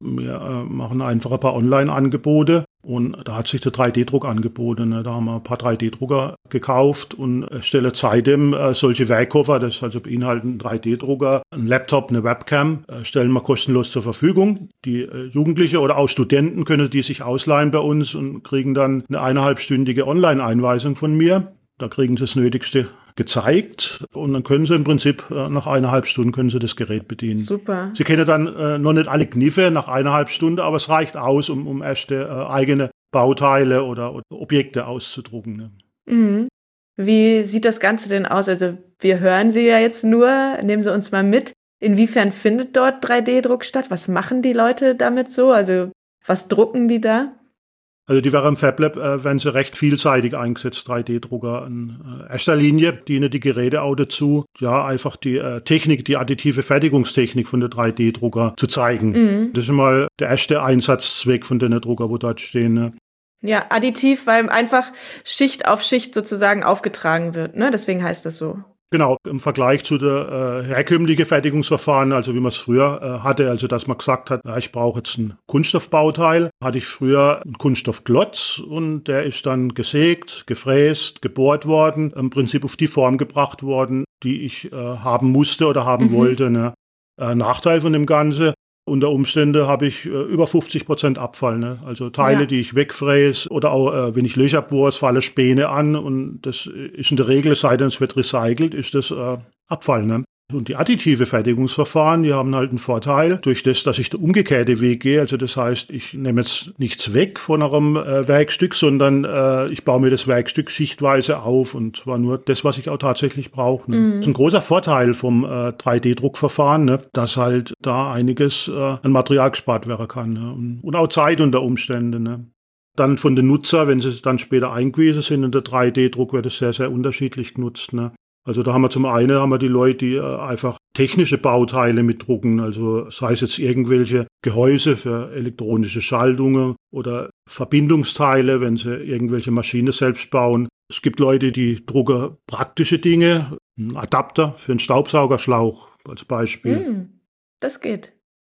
Wir machen einfach ein paar Online-Angebote und da hat sich der 3D-Druck angeboten. Ne? Da haben wir ein paar 3D-Drucker gekauft und stellen seitdem solche Werkkoffer, das also beinhalten einen 3D-Drucker, einen Laptop, eine Webcam, stellen wir kostenlos zur Verfügung. Die Jugendliche oder auch Studenten können die sich ausleihen bei uns und kriegen dann eine 1,5-stündige Online-Einweisung von mir. Da kriegen sie das Nötigste gezeigt und dann können Sie im Prinzip nach 1,5 Stunden können Sie das Gerät bedienen. Super. Sie kennen dann noch nicht alle Kniffe nach 1,5 Stunden, aber es reicht aus, um erste eigene Bauteile oder Objekte auszudrucken. Ne? Mhm. Wie sieht das Ganze denn aus? Also wir hören Sie ja jetzt nur, nehmen Sie uns mal mit. Inwiefern findet dort 3D-Druck statt? Was machen die Leute damit so? Also was drucken die da? Also die wäre im FabLab, werden sie recht vielseitig eingesetzt, 3D-Drucker. In erster Linie dienen die Geräte auch dazu, ja, einfach die Technik, die additive Fertigungstechnik von der 3D-Drucker zu zeigen. Das ist mal der erste Einsatzzweck von den Drucker, wo dort stehen. Ne? Ja, additiv, weil einfach Schicht auf Schicht sozusagen aufgetragen wird, ne? Deswegen heißt das so. Genau, im Vergleich zu der herkömmlichen Fertigungsverfahren, also wie man es früher hatte, also dass man gesagt hat, ja, ich brauche jetzt ein Kunststoffbauteil, hatte ich früher einen Kunststoffklotz und der ist dann gesägt, gefräst, gebohrt worden, im Prinzip auf die Form gebracht worden, die ich haben musste oder haben wollte. Ne? Nachteil von dem Ganze: unter Umständen habe ich über 50% Abfall. Ne? Also Teile, die ich wegfräse oder auch, wenn ich Löcher bohre, es fallen Späne an und das ist in der Regel, es sei denn, es wird recycelt, ist das Abfall. Ne? Und die additive Fertigungsverfahren, die haben halt einen Vorteil, durch das, dass ich den umgekehrten Weg gehe. Also das heißt, ich nehme jetzt nichts weg von einem Werkstück, sondern ich baue mir das Werkstück schichtweise auf und zwar nur das, was ich auch tatsächlich brauche. Ne? Das ist ein großer Vorteil vom 3D-Druckverfahren, ne? Dass halt da einiges an Material gespart werden kann. Ne? Und auch Zeit unter Umständen. Ne? Dann von den Nutzer, wenn sie dann später eingewiesen sind in der 3D-Druck, wird es sehr, sehr unterschiedlich genutzt. Ne? Also da haben wir zum einen die Leute, die einfach technische Bauteile mitdrucken, also sei es jetzt irgendwelche Gehäuse für elektronische Schaltungen oder Verbindungsteile, wenn sie irgendwelche Maschinen selbst bauen. Es gibt Leute, die drucken praktische Dinge, einen Adapter für einen Staubsaugerschlauch als Beispiel. Das geht.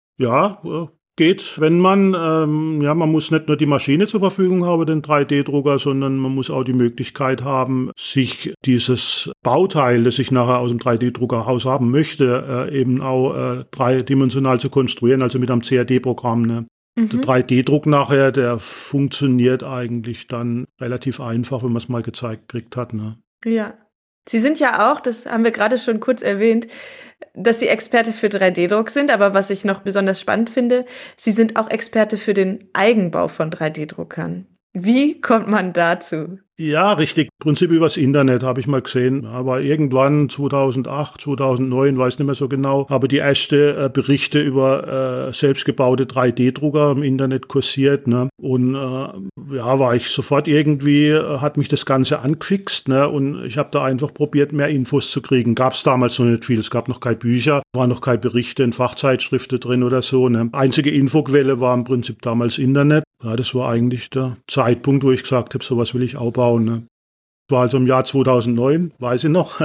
Ja, geht, wenn man, man muss nicht nur die Maschine zur Verfügung haben, den 3D-Drucker, sondern man muss auch die Möglichkeit haben, sich dieses Bauteil, das ich nachher aus dem 3D-Druckerhaus haben möchte, eben auch dreidimensional zu konstruieren, also mit einem CAD-Programm. Ne? Der 3D-Druck nachher, der funktioniert eigentlich dann relativ einfach, wenn man es mal gezeigt gekriegt hat. Ne? Ja. Sie sind ja auch, das haben wir gerade schon kurz erwähnt, dass Sie Experte für 3D-Druck sind, aber was ich noch besonders spannend finde, Sie sind auch Experte für den Eigenbau von 3D-Druckern. Wie kommt man dazu? Ja, richtig. Im Prinzip übers Internet habe ich mal gesehen. Aber irgendwann 2008, 2009, weiß nicht mehr so genau, habe die ersten Berichte über selbstgebaute 3D-Drucker im Internet kursiert. Ne? Und war ich sofort irgendwie, hat mich das Ganze angefixt. Ne? Und ich habe da einfach probiert, mehr Infos zu kriegen. Gab es damals noch nicht viel. Es gab noch keine Bücher, waren noch keine Berichte in Fachzeitschriften drin oder so. Ne? Einzige Infoquelle war im Prinzip damals Internet. Ja, das war eigentlich der Zeitpunkt, wo ich gesagt habe, sowas will ich auch bauen. Ne? Das war also im Jahr 2009, weiß ich noch.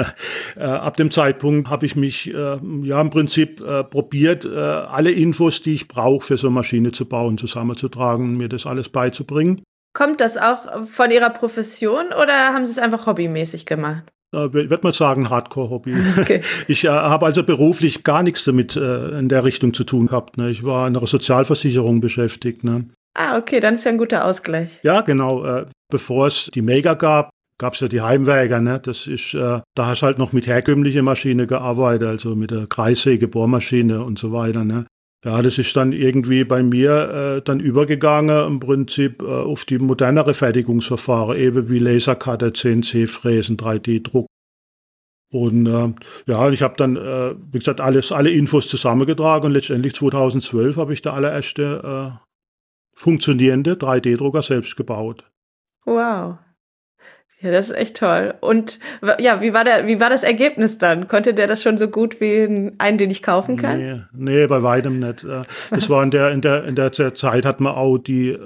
Ab dem Zeitpunkt habe ich mich im Prinzip probiert, alle Infos, die ich brauche, für so eine Maschine zu bauen, zusammenzutragen und mir das alles beizubringen. Kommt das auch von Ihrer Profession oder haben Sie es einfach hobbymäßig gemacht? Würde man sagen, Hardcore-Hobby. Okay. Ich habe also beruflich gar nichts damit in der Richtung zu tun gehabt. Ne? Ich war in einer Sozialversicherung beschäftigt. Ne? Ah, okay, dann ist ja ein guter Ausgleich. Ja, genau. Bevor es die Mega gab, gab es ja die Heimwerker, ne? Das ist, da hast du halt noch mit herkömmlicher Maschine gearbeitet, also mit der Kreissäge, Bohrmaschine und so weiter, ne? Ja, das ist dann irgendwie bei mir dann übergegangen, im Prinzip auf die modernere Fertigungsverfahren, eben wie Lasercutter, CNC-Fräsen, 3D-Druck. Und ja, ich habe dann, wie gesagt, alle Infos zusammengetragen und letztendlich 2012 habe ich der allererste funktionierende 3D-Drucker selbst gebaut. Wow. Ja, das ist echt toll. Und ja, wie war das Ergebnis dann? Konnte der das schon so gut wie einen, den ich kaufen kann? Nee, bei weitem nicht. Das war in der Zeit hat man auch die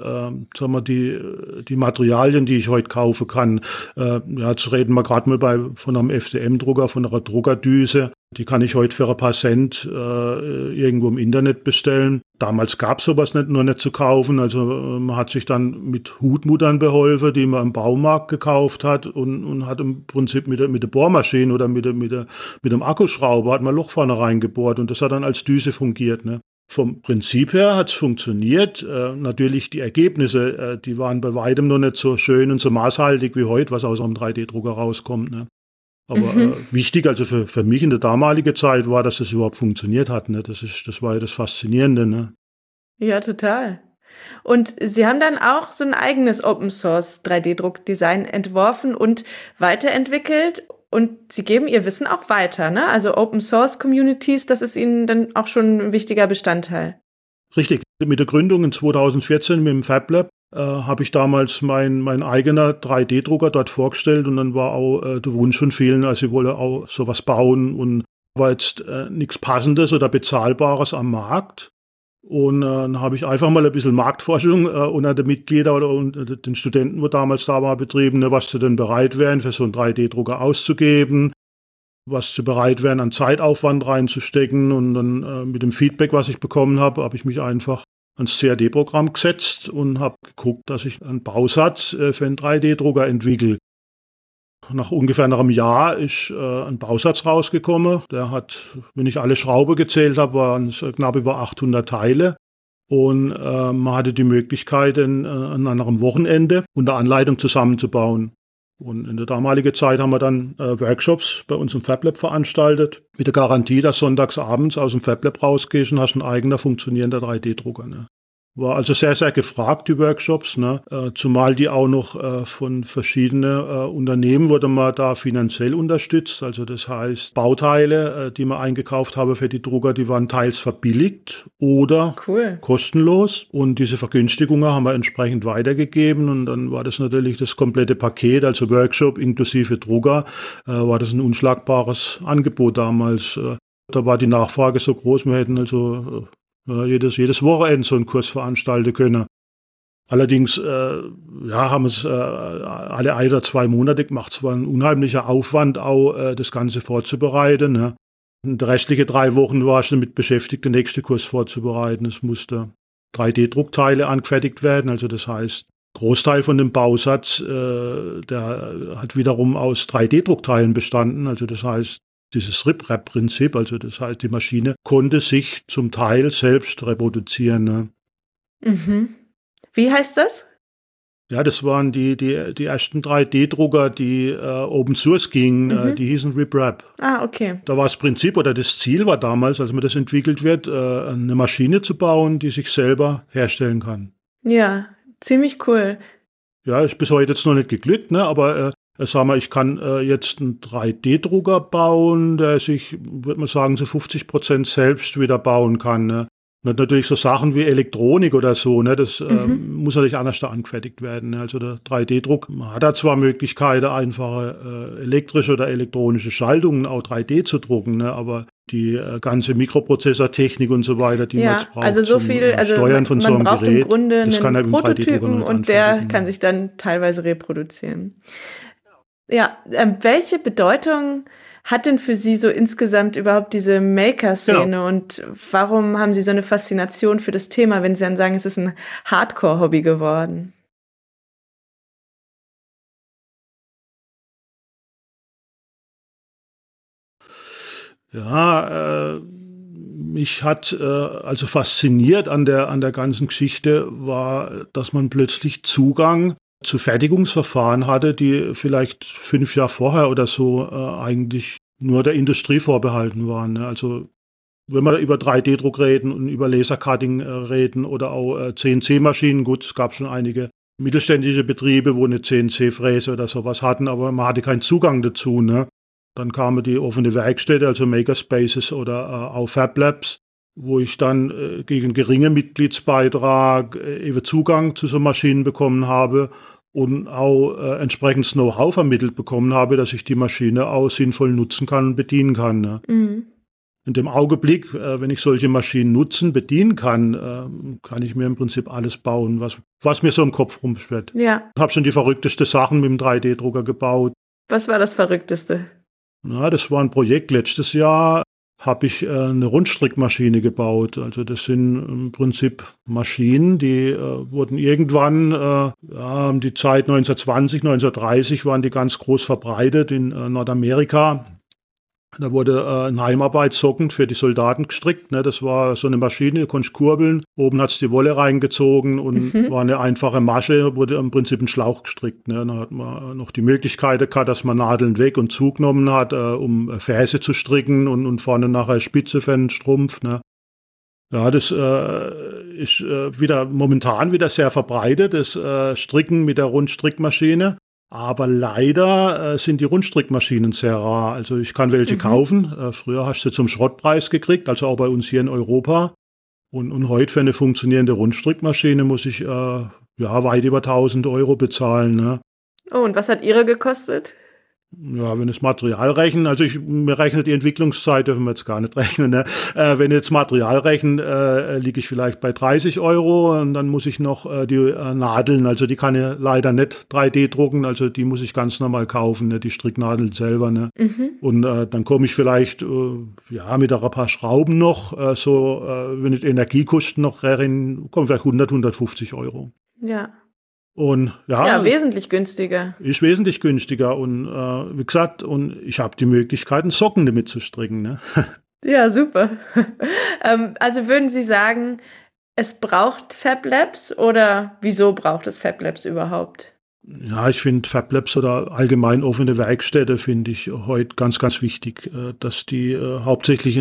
Materialien, die ich heute kaufen kann. Jetzt reden wir gerade mal von einem FDM-Drucker, von einer Druckerdüse. Die kann ich heute für ein paar Cent irgendwo im Internet bestellen. Damals gab es sowas noch nicht zu kaufen. Also man hat sich dann mit Hutmuttern beholfen, die man im Baumarkt gekauft hat und hat im Prinzip mit der Bohrmaschine oder mit dem Akkuschrauber hat man Loch vorne reingebohrt und das hat dann als Düse fungiert. Ne? Vom Prinzip her hat es funktioniert. Natürlich die Ergebnisse, die waren bei weitem noch nicht so schön und so maßhaltig wie heute, was aus einem 3D-Drucker rauskommt. Ne? Aber wichtig, also für mich in der damaligen Zeit war, dass das überhaupt funktioniert hat. Ne? Das war ja das Faszinierende. Ne? Ja, total. Und Sie haben dann auch so ein eigenes Open-Source 3D-Druckdesign entworfen und weiterentwickelt. Und Sie geben Ihr Wissen auch weiter, ne? Also Open-Source-Communities, das ist Ihnen dann auch schon ein wichtiger Bestandteil. Richtig. Mit der Gründung in 2014 mit dem FabLab habe ich damals mein eigener 3D-Drucker dort vorgestellt und dann war auch der Wunsch von vielen, also sie wollen auch sowas bauen und war jetzt nichts Passendes oder Bezahlbares am Markt. Und dann habe ich einfach mal ein bisschen Marktforschung unter den Mitgliedern oder unter den Studenten, wo damals da war, betrieben, ne, was sie denn bereit wären, für so einen 3D-Drucker auszugeben, was sie bereit wären, an Zeitaufwand reinzustecken. Und dann mit dem Feedback, was ich bekommen habe, habe ich mich einfach ans CAD-Programm gesetzt und habe geguckt, dass ich einen Bausatz für einen 3D-Drucker entwickle. Nach ungefähr einem Jahr ist ein Bausatz rausgekommen. Der hat, wenn ich alle Schrauben gezählt habe, waren es knapp über 800 Teile. Und man hatte die Möglichkeit, an einem Wochenende unter Anleitung zusammenzubauen. Und in der damaligen Zeit haben wir dann Workshops bei uns im FabLab veranstaltet, mit der Garantie, dass sonntags abends aus dem FabLab rausgehst und hast ein eigener funktionierender 3D-Drucker. Ne? War also sehr, sehr gefragt, die Workshops, ne? Zumal die auch noch von verschiedenen Unternehmen wurde man da finanziell unterstützt. Also das heißt, Bauteile, die man eingekauft habe für die Drucker, die waren teils verbilligt oder kostenlos. Und diese Vergünstigungen haben wir entsprechend weitergegeben. Und dann war das natürlich das komplette Paket, also Workshop inklusive Drucker, war das ein unschlagbares Angebot damals. Da war die Nachfrage so groß, wir hätten also jedes Wochenende so einen Kurs veranstalten können. Allerdings haben es alle 1 oder 2 Monate gemacht. Es war ein unheimlicher Aufwand, auch das Ganze vorzubereiten. Ne? Und die restlichen 3 Wochen war ich damit beschäftigt, den nächsten Kurs vorzubereiten. Es musste 3D-Druckteile angefertigt werden. Also das heißt, Großteil von dem Bausatz, der hat wiederum aus 3D-Druckteilen bestanden. Also das heißt, dieses RIP-Rap-Prinzip, also das heißt, die Maschine konnte sich zum Teil selbst reproduzieren. Ne? Mhm. Wie heißt das? Ja, das waren die ersten 3D-Drucker, die Open Source gingen, die hießen RIP-Rap. Ah, okay. Da war das Prinzip oder das Ziel war damals, als mir das entwickelt wird, eine Maschine zu bauen, die sich selber herstellen kann. Ja, ziemlich cool. Ja, ist bis heute jetzt noch nicht geglückt, ne? Aber sag mal, ich kann jetzt einen 3D-Drucker bauen, der sich, würde man sagen, zu 50% selbst wieder bauen kann. Ne? Und natürlich so Sachen wie Elektronik oder so, ne? Das muss natürlich anders da angefertigt werden. Ne? Also der 3D-Druck, man hat da zwar Möglichkeiten, einfache elektrische oder elektronische Schaltungen auch 3D zu drucken, ne? Aber die ganze Mikroprozessortechnik und so weiter, die man jetzt braucht, also so viel, also Steuern von so einem braucht Gerät, im Grunde das kann einen halt im 3D-Drucker Prototypen nicht und der anfertigen. kann sich dann teilweise reproduzieren. Ja, welche Bedeutung hat denn für Sie so insgesamt überhaupt diese Maker-Szene und warum haben Sie so eine Faszination für das Thema, wenn Sie dann sagen, es ist ein Hardcore-Hobby geworden? Ja, mich hat also fasziniert an der ganzen Geschichte war, dass man plötzlich Zugang zu Fertigungsverfahren hatte, die vielleicht 5 Jahre vorher oder so eigentlich nur der Industrie vorbehalten waren. Ne? Also wenn wir über 3D-Druck reden und über Lasercutting reden oder auch CNC-Maschinen, gut, es gab schon einige mittelständische Betriebe, wo eine CNC-Fräse oder sowas hatten, aber man hatte keinen Zugang dazu. Ne? Dann kamen die offene Werkstätte, also Makerspaces oder auch Fab Labs, wo ich dann gegen geringen Mitgliedsbeitrag eben Zugang zu so Maschinen bekommen habe und auch entsprechendes Know-how vermittelt bekommen habe, dass ich die Maschine auch sinnvoll nutzen kann und bedienen kann. Ne? Mhm. In dem Augenblick, wenn ich solche Maschinen bedienen kann, kann ich mir im Prinzip alles bauen, was mir so im Kopf rumschwirrt. Ja. Ich habe schon die verrücktesten Sachen mit dem 3D-Drucker gebaut. Was war das Verrückteste? Ja, das war ein Projekt letztes Jahr. Habe ich eine Rundstrickmaschine gebaut. Also das sind im Prinzip Maschinen, die wurden irgendwann, um die Zeit 1920, 1930 waren die ganz groß verbreitet in Nordamerika. Da wurde ein Heimarbeitssocken für die Soldaten gestrickt. Ne? Das war so eine Maschine, die konnte kurbeln. Oben hat es die Wolle reingezogen und war eine einfache Masche, wurde im Prinzip ein Schlauch gestrickt. Ne? Dann hat man noch die Möglichkeit gehabt, dass man Nadeln weg und zugenommen hat, um Ferse zu stricken und vorne nachher Spitze für einen Strumpf. Ne? Ja, das ist momentan wieder sehr verbreitet, das Stricken mit der Rundstrickmaschine. Aber leider sind die Rundstrickmaschinen sehr rar. Also ich kann welche kaufen. Früher hast du sie zum Schrottpreis gekriegt, also auch bei uns hier in Europa. Und heute für eine funktionierende Rundstrickmaschine muss ich weit über 1.000 € bezahlen. Ne? Oh, und was hat Ihre gekostet? Ja, wenn das Material rechnen, also mir rechnet die Entwicklungszeit, dürfen wir jetzt gar nicht rechnen. Ne? Wenn ich jetzt Material rechne, liege ich vielleicht bei 30 € und dann muss ich noch die Nadeln, also die kann ich leider nicht 3D drucken, also die muss ich ganz normal kaufen, ne? Die Stricknadeln selber. Ne? Und dann komme ich vielleicht mit ein paar Schrauben noch, wenn ich Energiekosten noch rechne, komme vielleicht 150 €. Ja. Und ja, wesentlich günstiger. Ist wesentlich günstiger und wie gesagt, und ich habe die Möglichkeit, Socken damit zu stricken. Ne? Ja, super. Also würden Sie sagen, es braucht Fab Labs oder wieso braucht es Fab Labs überhaupt? Ja, ich finde Fab Labs oder allgemein offene Werkstätte finde ich heute ganz, ganz wichtig, dass die hauptsächlich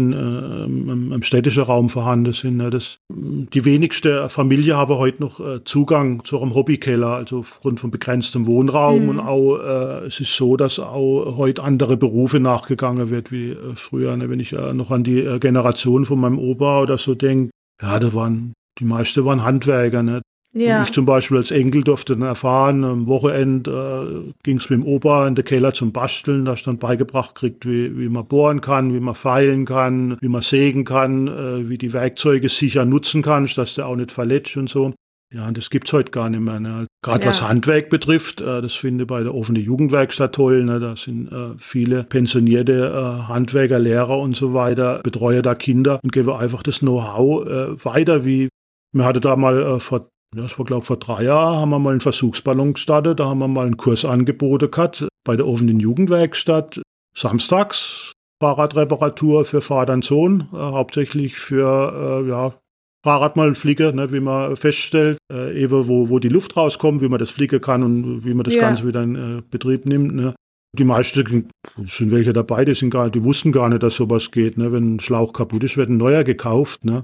im städtischen Raum vorhanden sind. Ne? Die wenigste Familie haben heute noch Zugang zu einem Hobbykeller, also aufgrund von begrenztem Wohnraum. Und auch es ist so, dass auch heute andere Berufe nachgegangen wird wie früher. Ne? Wenn ich noch an die Generation von meinem Opa oder so denke, ja, die meisten waren Handwerker. Ne? Ja. Und ich zum Beispiel als Enkel durfte dann erfahren, am Wochenende ging es mit dem Opa in den Keller zum Basteln. Da hast du dann beigebracht gekriegt, wie man bohren kann, wie man feilen kann, wie man sägen kann, wie die Werkzeuge sicher nutzen kannst, dass du auch nicht verletzt und so. Ja, und das gibt's heute gar nicht mehr. Ne? Gerade was Handwerk betrifft, das finde ich bei der offenen Jugendwerkstatt toll. Ne? Da sind viele pensionierte Handwerker, Lehrer und so weiter, Betreuer der Kinder und geben einfach das Know-how weiter. Wir hatten da mal das war, glaube ich, vor 3 Jahren, haben wir mal einen Versuchsballon gestartet. Da haben wir mal einen Kurs angeboten gehabt bei der offenen Jugendwerkstatt. Samstags Fahrradreparatur für Vater und Sohn, hauptsächlich für Fahrrad mal flicken, ne, wie man feststellt, eben wo die Luft rauskommt, wie man das flicken kann und wie man das Ganze wieder in Betrieb nimmt. Ne. Die meisten sind welche dabei, die wussten gar nicht, dass sowas geht. Ne. Wenn ein Schlauch kaputt ist, wird ein neuer gekauft. Ne.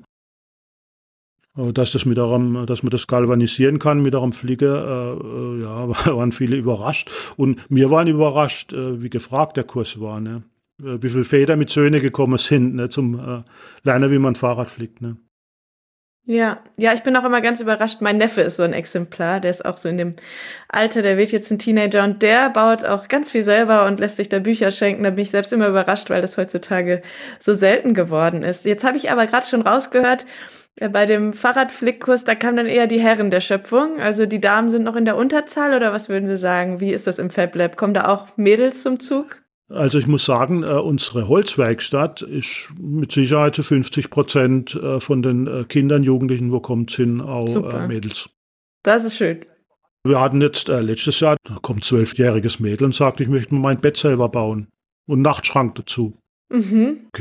Dass man das galvanisieren kann mit einem Fliege, waren viele überrascht. Und wir waren überrascht, wie gefragt der Kurs war. Ne? Wie viele Väter mit Söhnen gekommen sind, ne? Zum Lernen, wie man Fahrrad fliegt. Ne? Ja, ich bin auch immer ganz überrascht. Mein Neffe ist so ein Exemplar, der ist auch so in dem Alter, der wird jetzt ein Teenager und der baut auch ganz viel selber und lässt sich da Bücher schenken. Da bin ich selbst immer überrascht, weil das heutzutage so selten geworden ist. Jetzt habe ich aber gerade schon rausgehört, bei dem Fahrradflickkurs, da kamen dann eher die Herren der Schöpfung. Also die Damen sind noch in der Unterzahl oder was würden Sie sagen? Wie ist das im Fab Lab? Kommen da auch Mädels zum Zug? Also ich muss sagen, unsere Holzwerkstatt ist mit Sicherheit zu 50% von den Kindern, Jugendlichen, wo kommt, sind auch Mädels. Das ist schön. Wir hatten jetzt letztes Jahr, da kommt ein 12-jähriges Mädel und sagt, ich möchte mir mein Bett selber bauen und einen Nachtschrank dazu. Okay,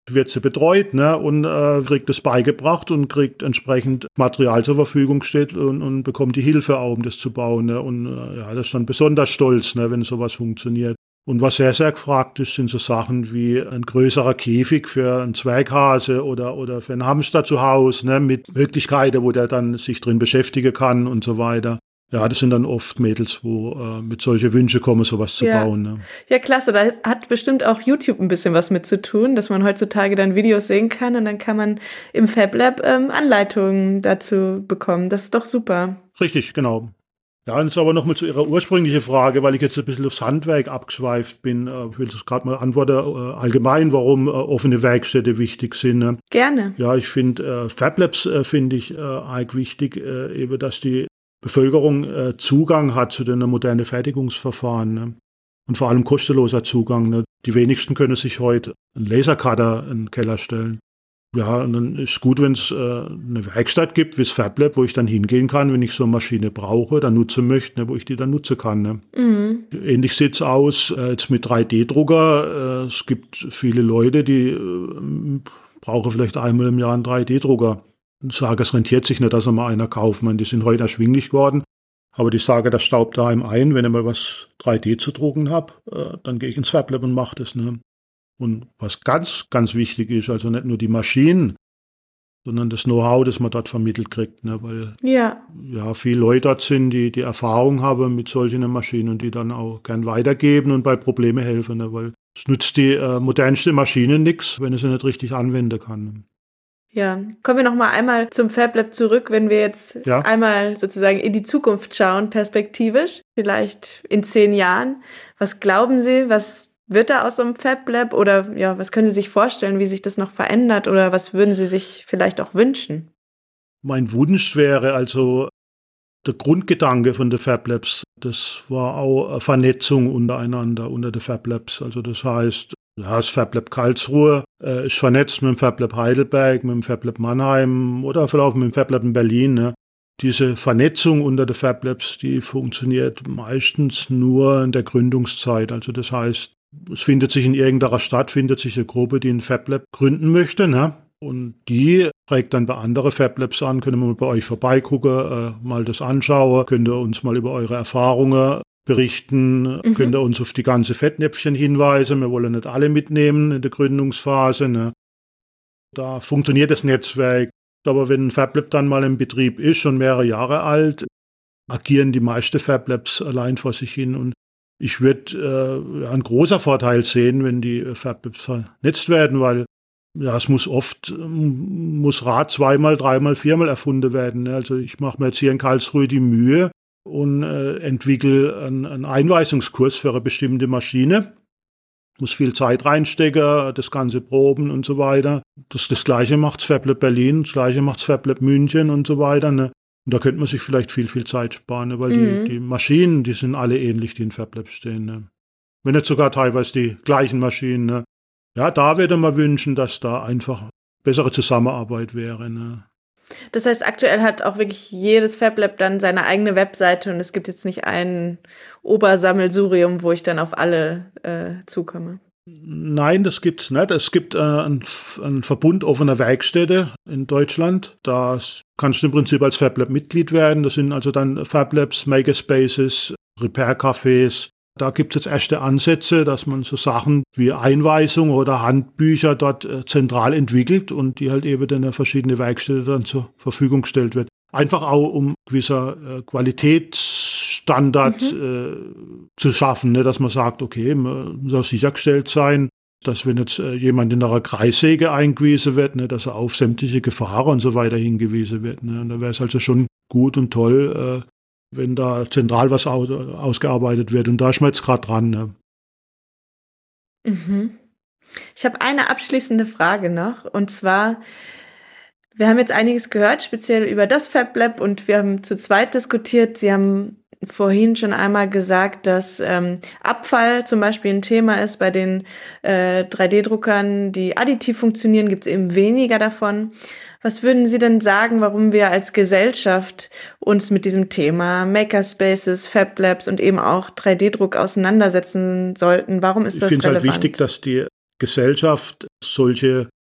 wird sie betreut, ne, und kriegt es beigebracht und kriegt entsprechend Material zur Verfügung gestellt und bekommt die Hilfe auch, um das zu bauen. Ne, und ja, das ist dann besonders stolz, ne, wenn sowas funktioniert. Und was sehr, sehr gefragt ist, sind so Sachen wie ein größerer Käfig für einen Zwerghase oder für einen Hamster zu Hause, ne, mit Möglichkeiten, wo der dann sich drin beschäftigen kann und so weiter. Ja, das sind dann oft Mädels, wo mit solche Wünsche kommen, sowas zu bauen. Ne. Ja, klasse. Da hat bestimmt auch YouTube ein bisschen was mit zu tun, dass man heutzutage dann Videos sehen kann und dann kann man im FabLab Anleitungen dazu bekommen. Das ist doch super. Richtig, genau. Ja, und jetzt aber nochmal zu Ihrer ursprünglichen Frage, weil ich jetzt ein bisschen aufs Handwerk abgeschweift bin. Ich will das gerade mal antworten, allgemein, warum offene Werkstätte wichtig sind. Ne? Gerne. Ja, ich finde, FabLabs finde ich eigentlich wichtig, eben, dass die Bevölkerung Zugang hat zu den modernen Fertigungsverfahren. Ne? Und vor allem kostenloser Zugang. Ne? Die wenigsten können sich heute einen Lasercutter in den Keller stellen. Ja, und dann ist es gut, wenn es eine Werkstatt gibt, wie das FabLab, wo ich dann hingehen kann, wenn ich so eine Maschine brauche, dann nutzen möchte, ne, wo ich die dann nutzen kann. Ne. Mhm. Ähnlich sieht es aus jetzt mit 3D-Drucker. Es gibt viele Leute, die brauchen vielleicht einmal im Jahr einen 3D-Drucker. Und sagen, es rentiert sich nicht, dass er mal einer kauft. Die sind heute erschwinglich geworden. Aber die sagen, das staubt daheim ein, wenn ich mal was 3D zu drucken habe, dann gehe ich ins FabLab und mache das. Ne. Und was ganz, ganz wichtig ist, also nicht nur die Maschinen, sondern das Know-how, das man dort vermittelt kriegt. Ne? Weil ja viele Leute dort sind, die Erfahrung haben mit solchen Maschinen und die dann auch gern weitergeben und bei Problemen helfen. Ne? Weil es nützt die modernste Maschine nichts, wenn es sie nicht richtig anwenden kann. Ja, kommen wir noch mal einmal zum FabLab zurück, wenn wir jetzt einmal sozusagen in die Zukunft schauen, perspektivisch, vielleicht in 10 Jahren. Was glauben Sie, was wird da aus so einem FabLab oder ja, was können Sie sich vorstellen, wie sich das noch verändert oder was würden Sie sich vielleicht auch wünschen? Mein Wunsch wäre also, der Grundgedanke von den FabLabs, das war auch eine Vernetzung untereinander, unter den FabLabs. Also das heißt, das FabLab Karlsruhe ist vernetzt mit dem FabLab Heidelberg, mit dem FabLab Mannheim oder vielleicht auch mit dem FabLab in Berlin. Ne? Diese Vernetzung unter den FabLabs, die funktioniert meistens nur in der Gründungszeit. Also das heißt, es findet sich in irgendeiner Stadt, findet sich eine Gruppe, die ein FabLab gründen möchte, ne? Und die trägt dann bei anderen FabLabs an, können wir mal bei euch vorbeigucken, mal das anschauen, könnt ihr uns mal über eure Erfahrungen berichten, könnt ihr uns auf die ganze Fettnäpfchen hinweisen, wir wollen nicht alle mitnehmen in der Gründungsphase, ne? Da funktioniert das Netzwerk, aber wenn ein FabLab dann mal im Betrieb ist, schon mehrere Jahre alt, agieren die meisten FabLabs allein vor sich hin und ich würde ein großer Vorteil sehen, wenn die FabLabs vernetzt werden, weil ja, es muss Rad zweimal, dreimal, viermal erfunden werden. Also ich mache mir jetzt hier in Karlsruhe die Mühe und entwickle einen Einweisungskurs für eine bestimmte Maschine. Muss viel Zeit reinstecken, das Ganze proben und so weiter. Das Gleiche macht das FabLab Berlin, das Gleiche macht das FabLab München und so weiter. Ne? Und da könnte man sich vielleicht viel, viel Zeit sparen, ne? Weil die Maschinen, die sind alle ähnlich, die in FabLabs stehen. Ne? Wenn nicht sogar teilweise die gleichen Maschinen. Ne? Ja, da würde man wünschen, dass da einfach bessere Zusammenarbeit wäre. Ne? Das heißt, aktuell hat auch wirklich jedes FabLab dann seine eigene Webseite und es gibt jetzt nicht ein Obersammelsurium, wo ich dann auf alle zukomme. Nein, das gibt's nicht. Es gibt einen Verbund offener Werkstätte in Deutschland. Da kannst du im Prinzip als FabLab-Mitglied werden. Das sind also dann FabLabs, Makerspaces, Repair-Cafés. Da gibt es jetzt erste Ansätze, dass man so Sachen wie Einweisungen oder Handbücher dort zentral entwickelt und die halt eben in verschiedene Werkstätten dann zur Verfügung gestellt wird. Einfach auch, um gewisser Qualitätsstandard zu schaffen, ne? Dass man sagt, okay, man muss auch sichergestellt sein, dass wenn jetzt jemand in einer Kreissäge eingewiesen wird, ne, dass er auf sämtliche Gefahren und so weiter hingewiesen wird. Ne? Und da wäre es also schon gut und toll, wenn da zentral was ausgearbeitet wird. Und da ist man jetzt gerade dran. Ne? Ich habe eine abschließende Frage noch. Und zwar, wir haben jetzt einiges gehört, speziell über das FabLab. Und wir haben zu zweit diskutiert. Sie haben vorhin schon einmal gesagt, dass Abfall zum Beispiel ein Thema ist. Bei den 3D-Druckern, die additiv funktionieren, gibt es eben weniger davon. Was würden Sie denn sagen, warum wir als Gesellschaft uns mit diesem Thema Makerspaces, FabLabs und eben auch 3D-Druck auseinandersetzen sollten? Warum ist das relevant? Ich finde es halt wichtig, dass die Gesellschaft solche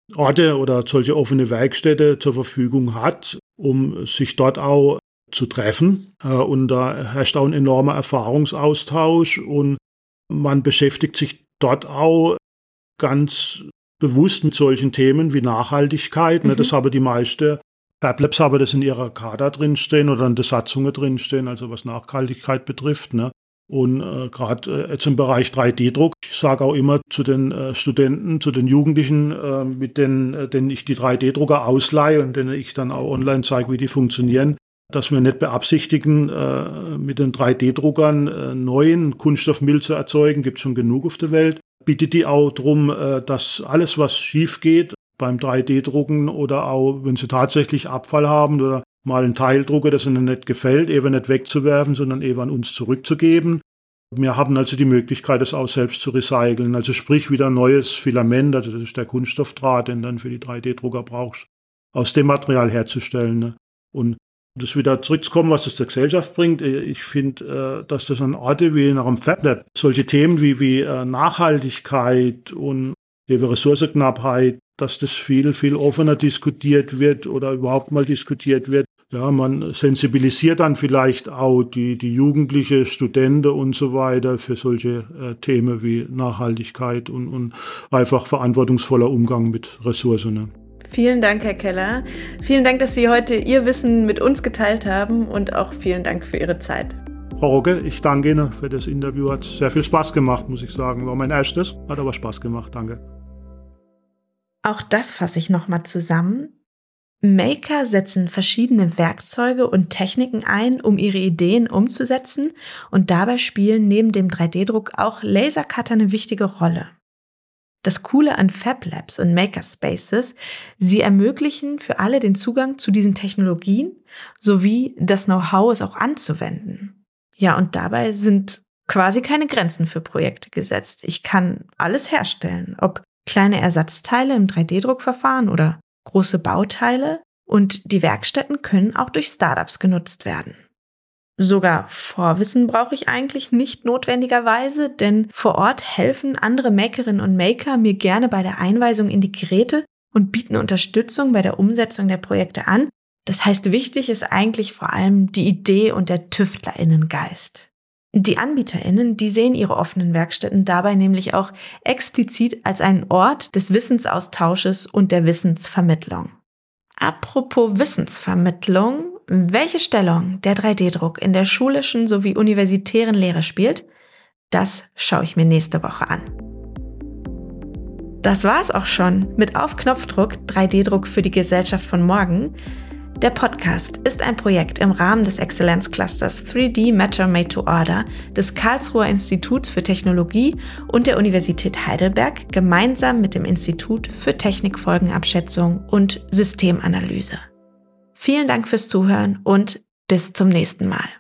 Orte oder solche offene Werkstätte zur Verfügung hat, um sich dort auch zu treffen. Und da herrscht auch ein enormer Erfahrungsaustausch und man beschäftigt sich dort auch ganz bewusst mit solchen Themen wie Nachhaltigkeit. Mhm. Das haben die meisten Fab Labs haben das in ihrer Charta drinstehen oder in der Satzungen drinstehen, also was Nachhaltigkeit betrifft. Und gerade jetzt im Bereich 3D-Druck, ich sage auch immer zu den Studenten, zu den Jugendlichen, mit denen ich die 3D-Drucker ausleihe und denen ich dann auch online zeige, wie die funktionieren, dass wir nicht beabsichtigen, mit den 3D-Druckern neuen Kunststoffmüll zu erzeugen, gibt es schon genug auf der Welt. Bitte die auch darum, dass alles, was schief geht beim 3D-Drucken oder auch, wenn sie tatsächlich Abfall haben oder mal einen Teil drucken, das ihnen nicht gefällt, eben nicht wegzuwerfen, sondern eben an uns zurückzugeben. Wir haben also die Möglichkeit, das auch selbst zu recyceln. Also sprich wieder ein neues Filament, also das ist der Kunststoffdraht, den dann für die 3D-Drucker brauchst, aus dem Material herzustellen. Und das wieder zurückzukommen, was das der Gesellschaft bringt. Ich finde, dass das an Orte wie in einem Fab Lab solche Themen wie Nachhaltigkeit und Ressourcenknappheit, dass das viel, viel offener diskutiert wird oder überhaupt mal diskutiert wird. Ja, man sensibilisiert dann vielleicht auch die Jugendliche, Studenten und so weiter für solche Themen wie Nachhaltigkeit und einfach verantwortungsvoller Umgang mit Ressourcen. Vielen Dank, Herr Keller. Vielen Dank, dass Sie heute Ihr Wissen mit uns geteilt haben und auch vielen Dank für Ihre Zeit. Frau Rogge, ich danke Ihnen für das Interview. Hat sehr viel Spaß gemacht, muss ich sagen. War mein erstes, hat aber Spaß gemacht. Danke. Auch das fasse ich nochmal zusammen. Maker setzen verschiedene Werkzeuge und Techniken ein, um ihre Ideen umzusetzen, und dabei spielen neben dem 3D-Druck auch Lasercutter eine wichtige Rolle. Das Coole an Fab Labs und Makerspaces, sie ermöglichen für alle den Zugang zu diesen Technologien sowie das Know-how, es auch anzuwenden. Ja, und dabei sind quasi keine Grenzen für Projekte gesetzt. Ich kann alles herstellen, ob kleine Ersatzteile im 3D-Druckverfahren oder große Bauteile, und die Werkstätten können auch durch Startups genutzt werden. Sogar Vorwissen brauche ich eigentlich nicht notwendigerweise, denn vor Ort helfen andere Makerinnen und Maker mir gerne bei der Einweisung in die Geräte und bieten Unterstützung bei der Umsetzung der Projekte an. Das heißt, wichtig ist eigentlich vor allem die Idee und der TüftlerInnengeist. Die AnbieterInnen, die sehen ihre offenen Werkstätten dabei nämlich auch explizit als einen Ort des Wissensaustausches und der Wissensvermittlung. Apropos Wissensvermittlung, welche Stellung der 3D-Druck in der schulischen sowie universitären Lehre spielt, das schaue ich mir nächste Woche an. Das war's auch schon mit Auf Knopfdruck 3D-Druck für die Gesellschaft von morgen. Der Podcast ist ein Projekt im Rahmen des Exzellenzclusters 3D Matter Made to Order des Karlsruher Instituts für Technologie und der Universität Heidelberg gemeinsam mit dem Institut für Technikfolgenabschätzung und Systemanalyse. Vielen Dank fürs Zuhören und bis zum nächsten Mal.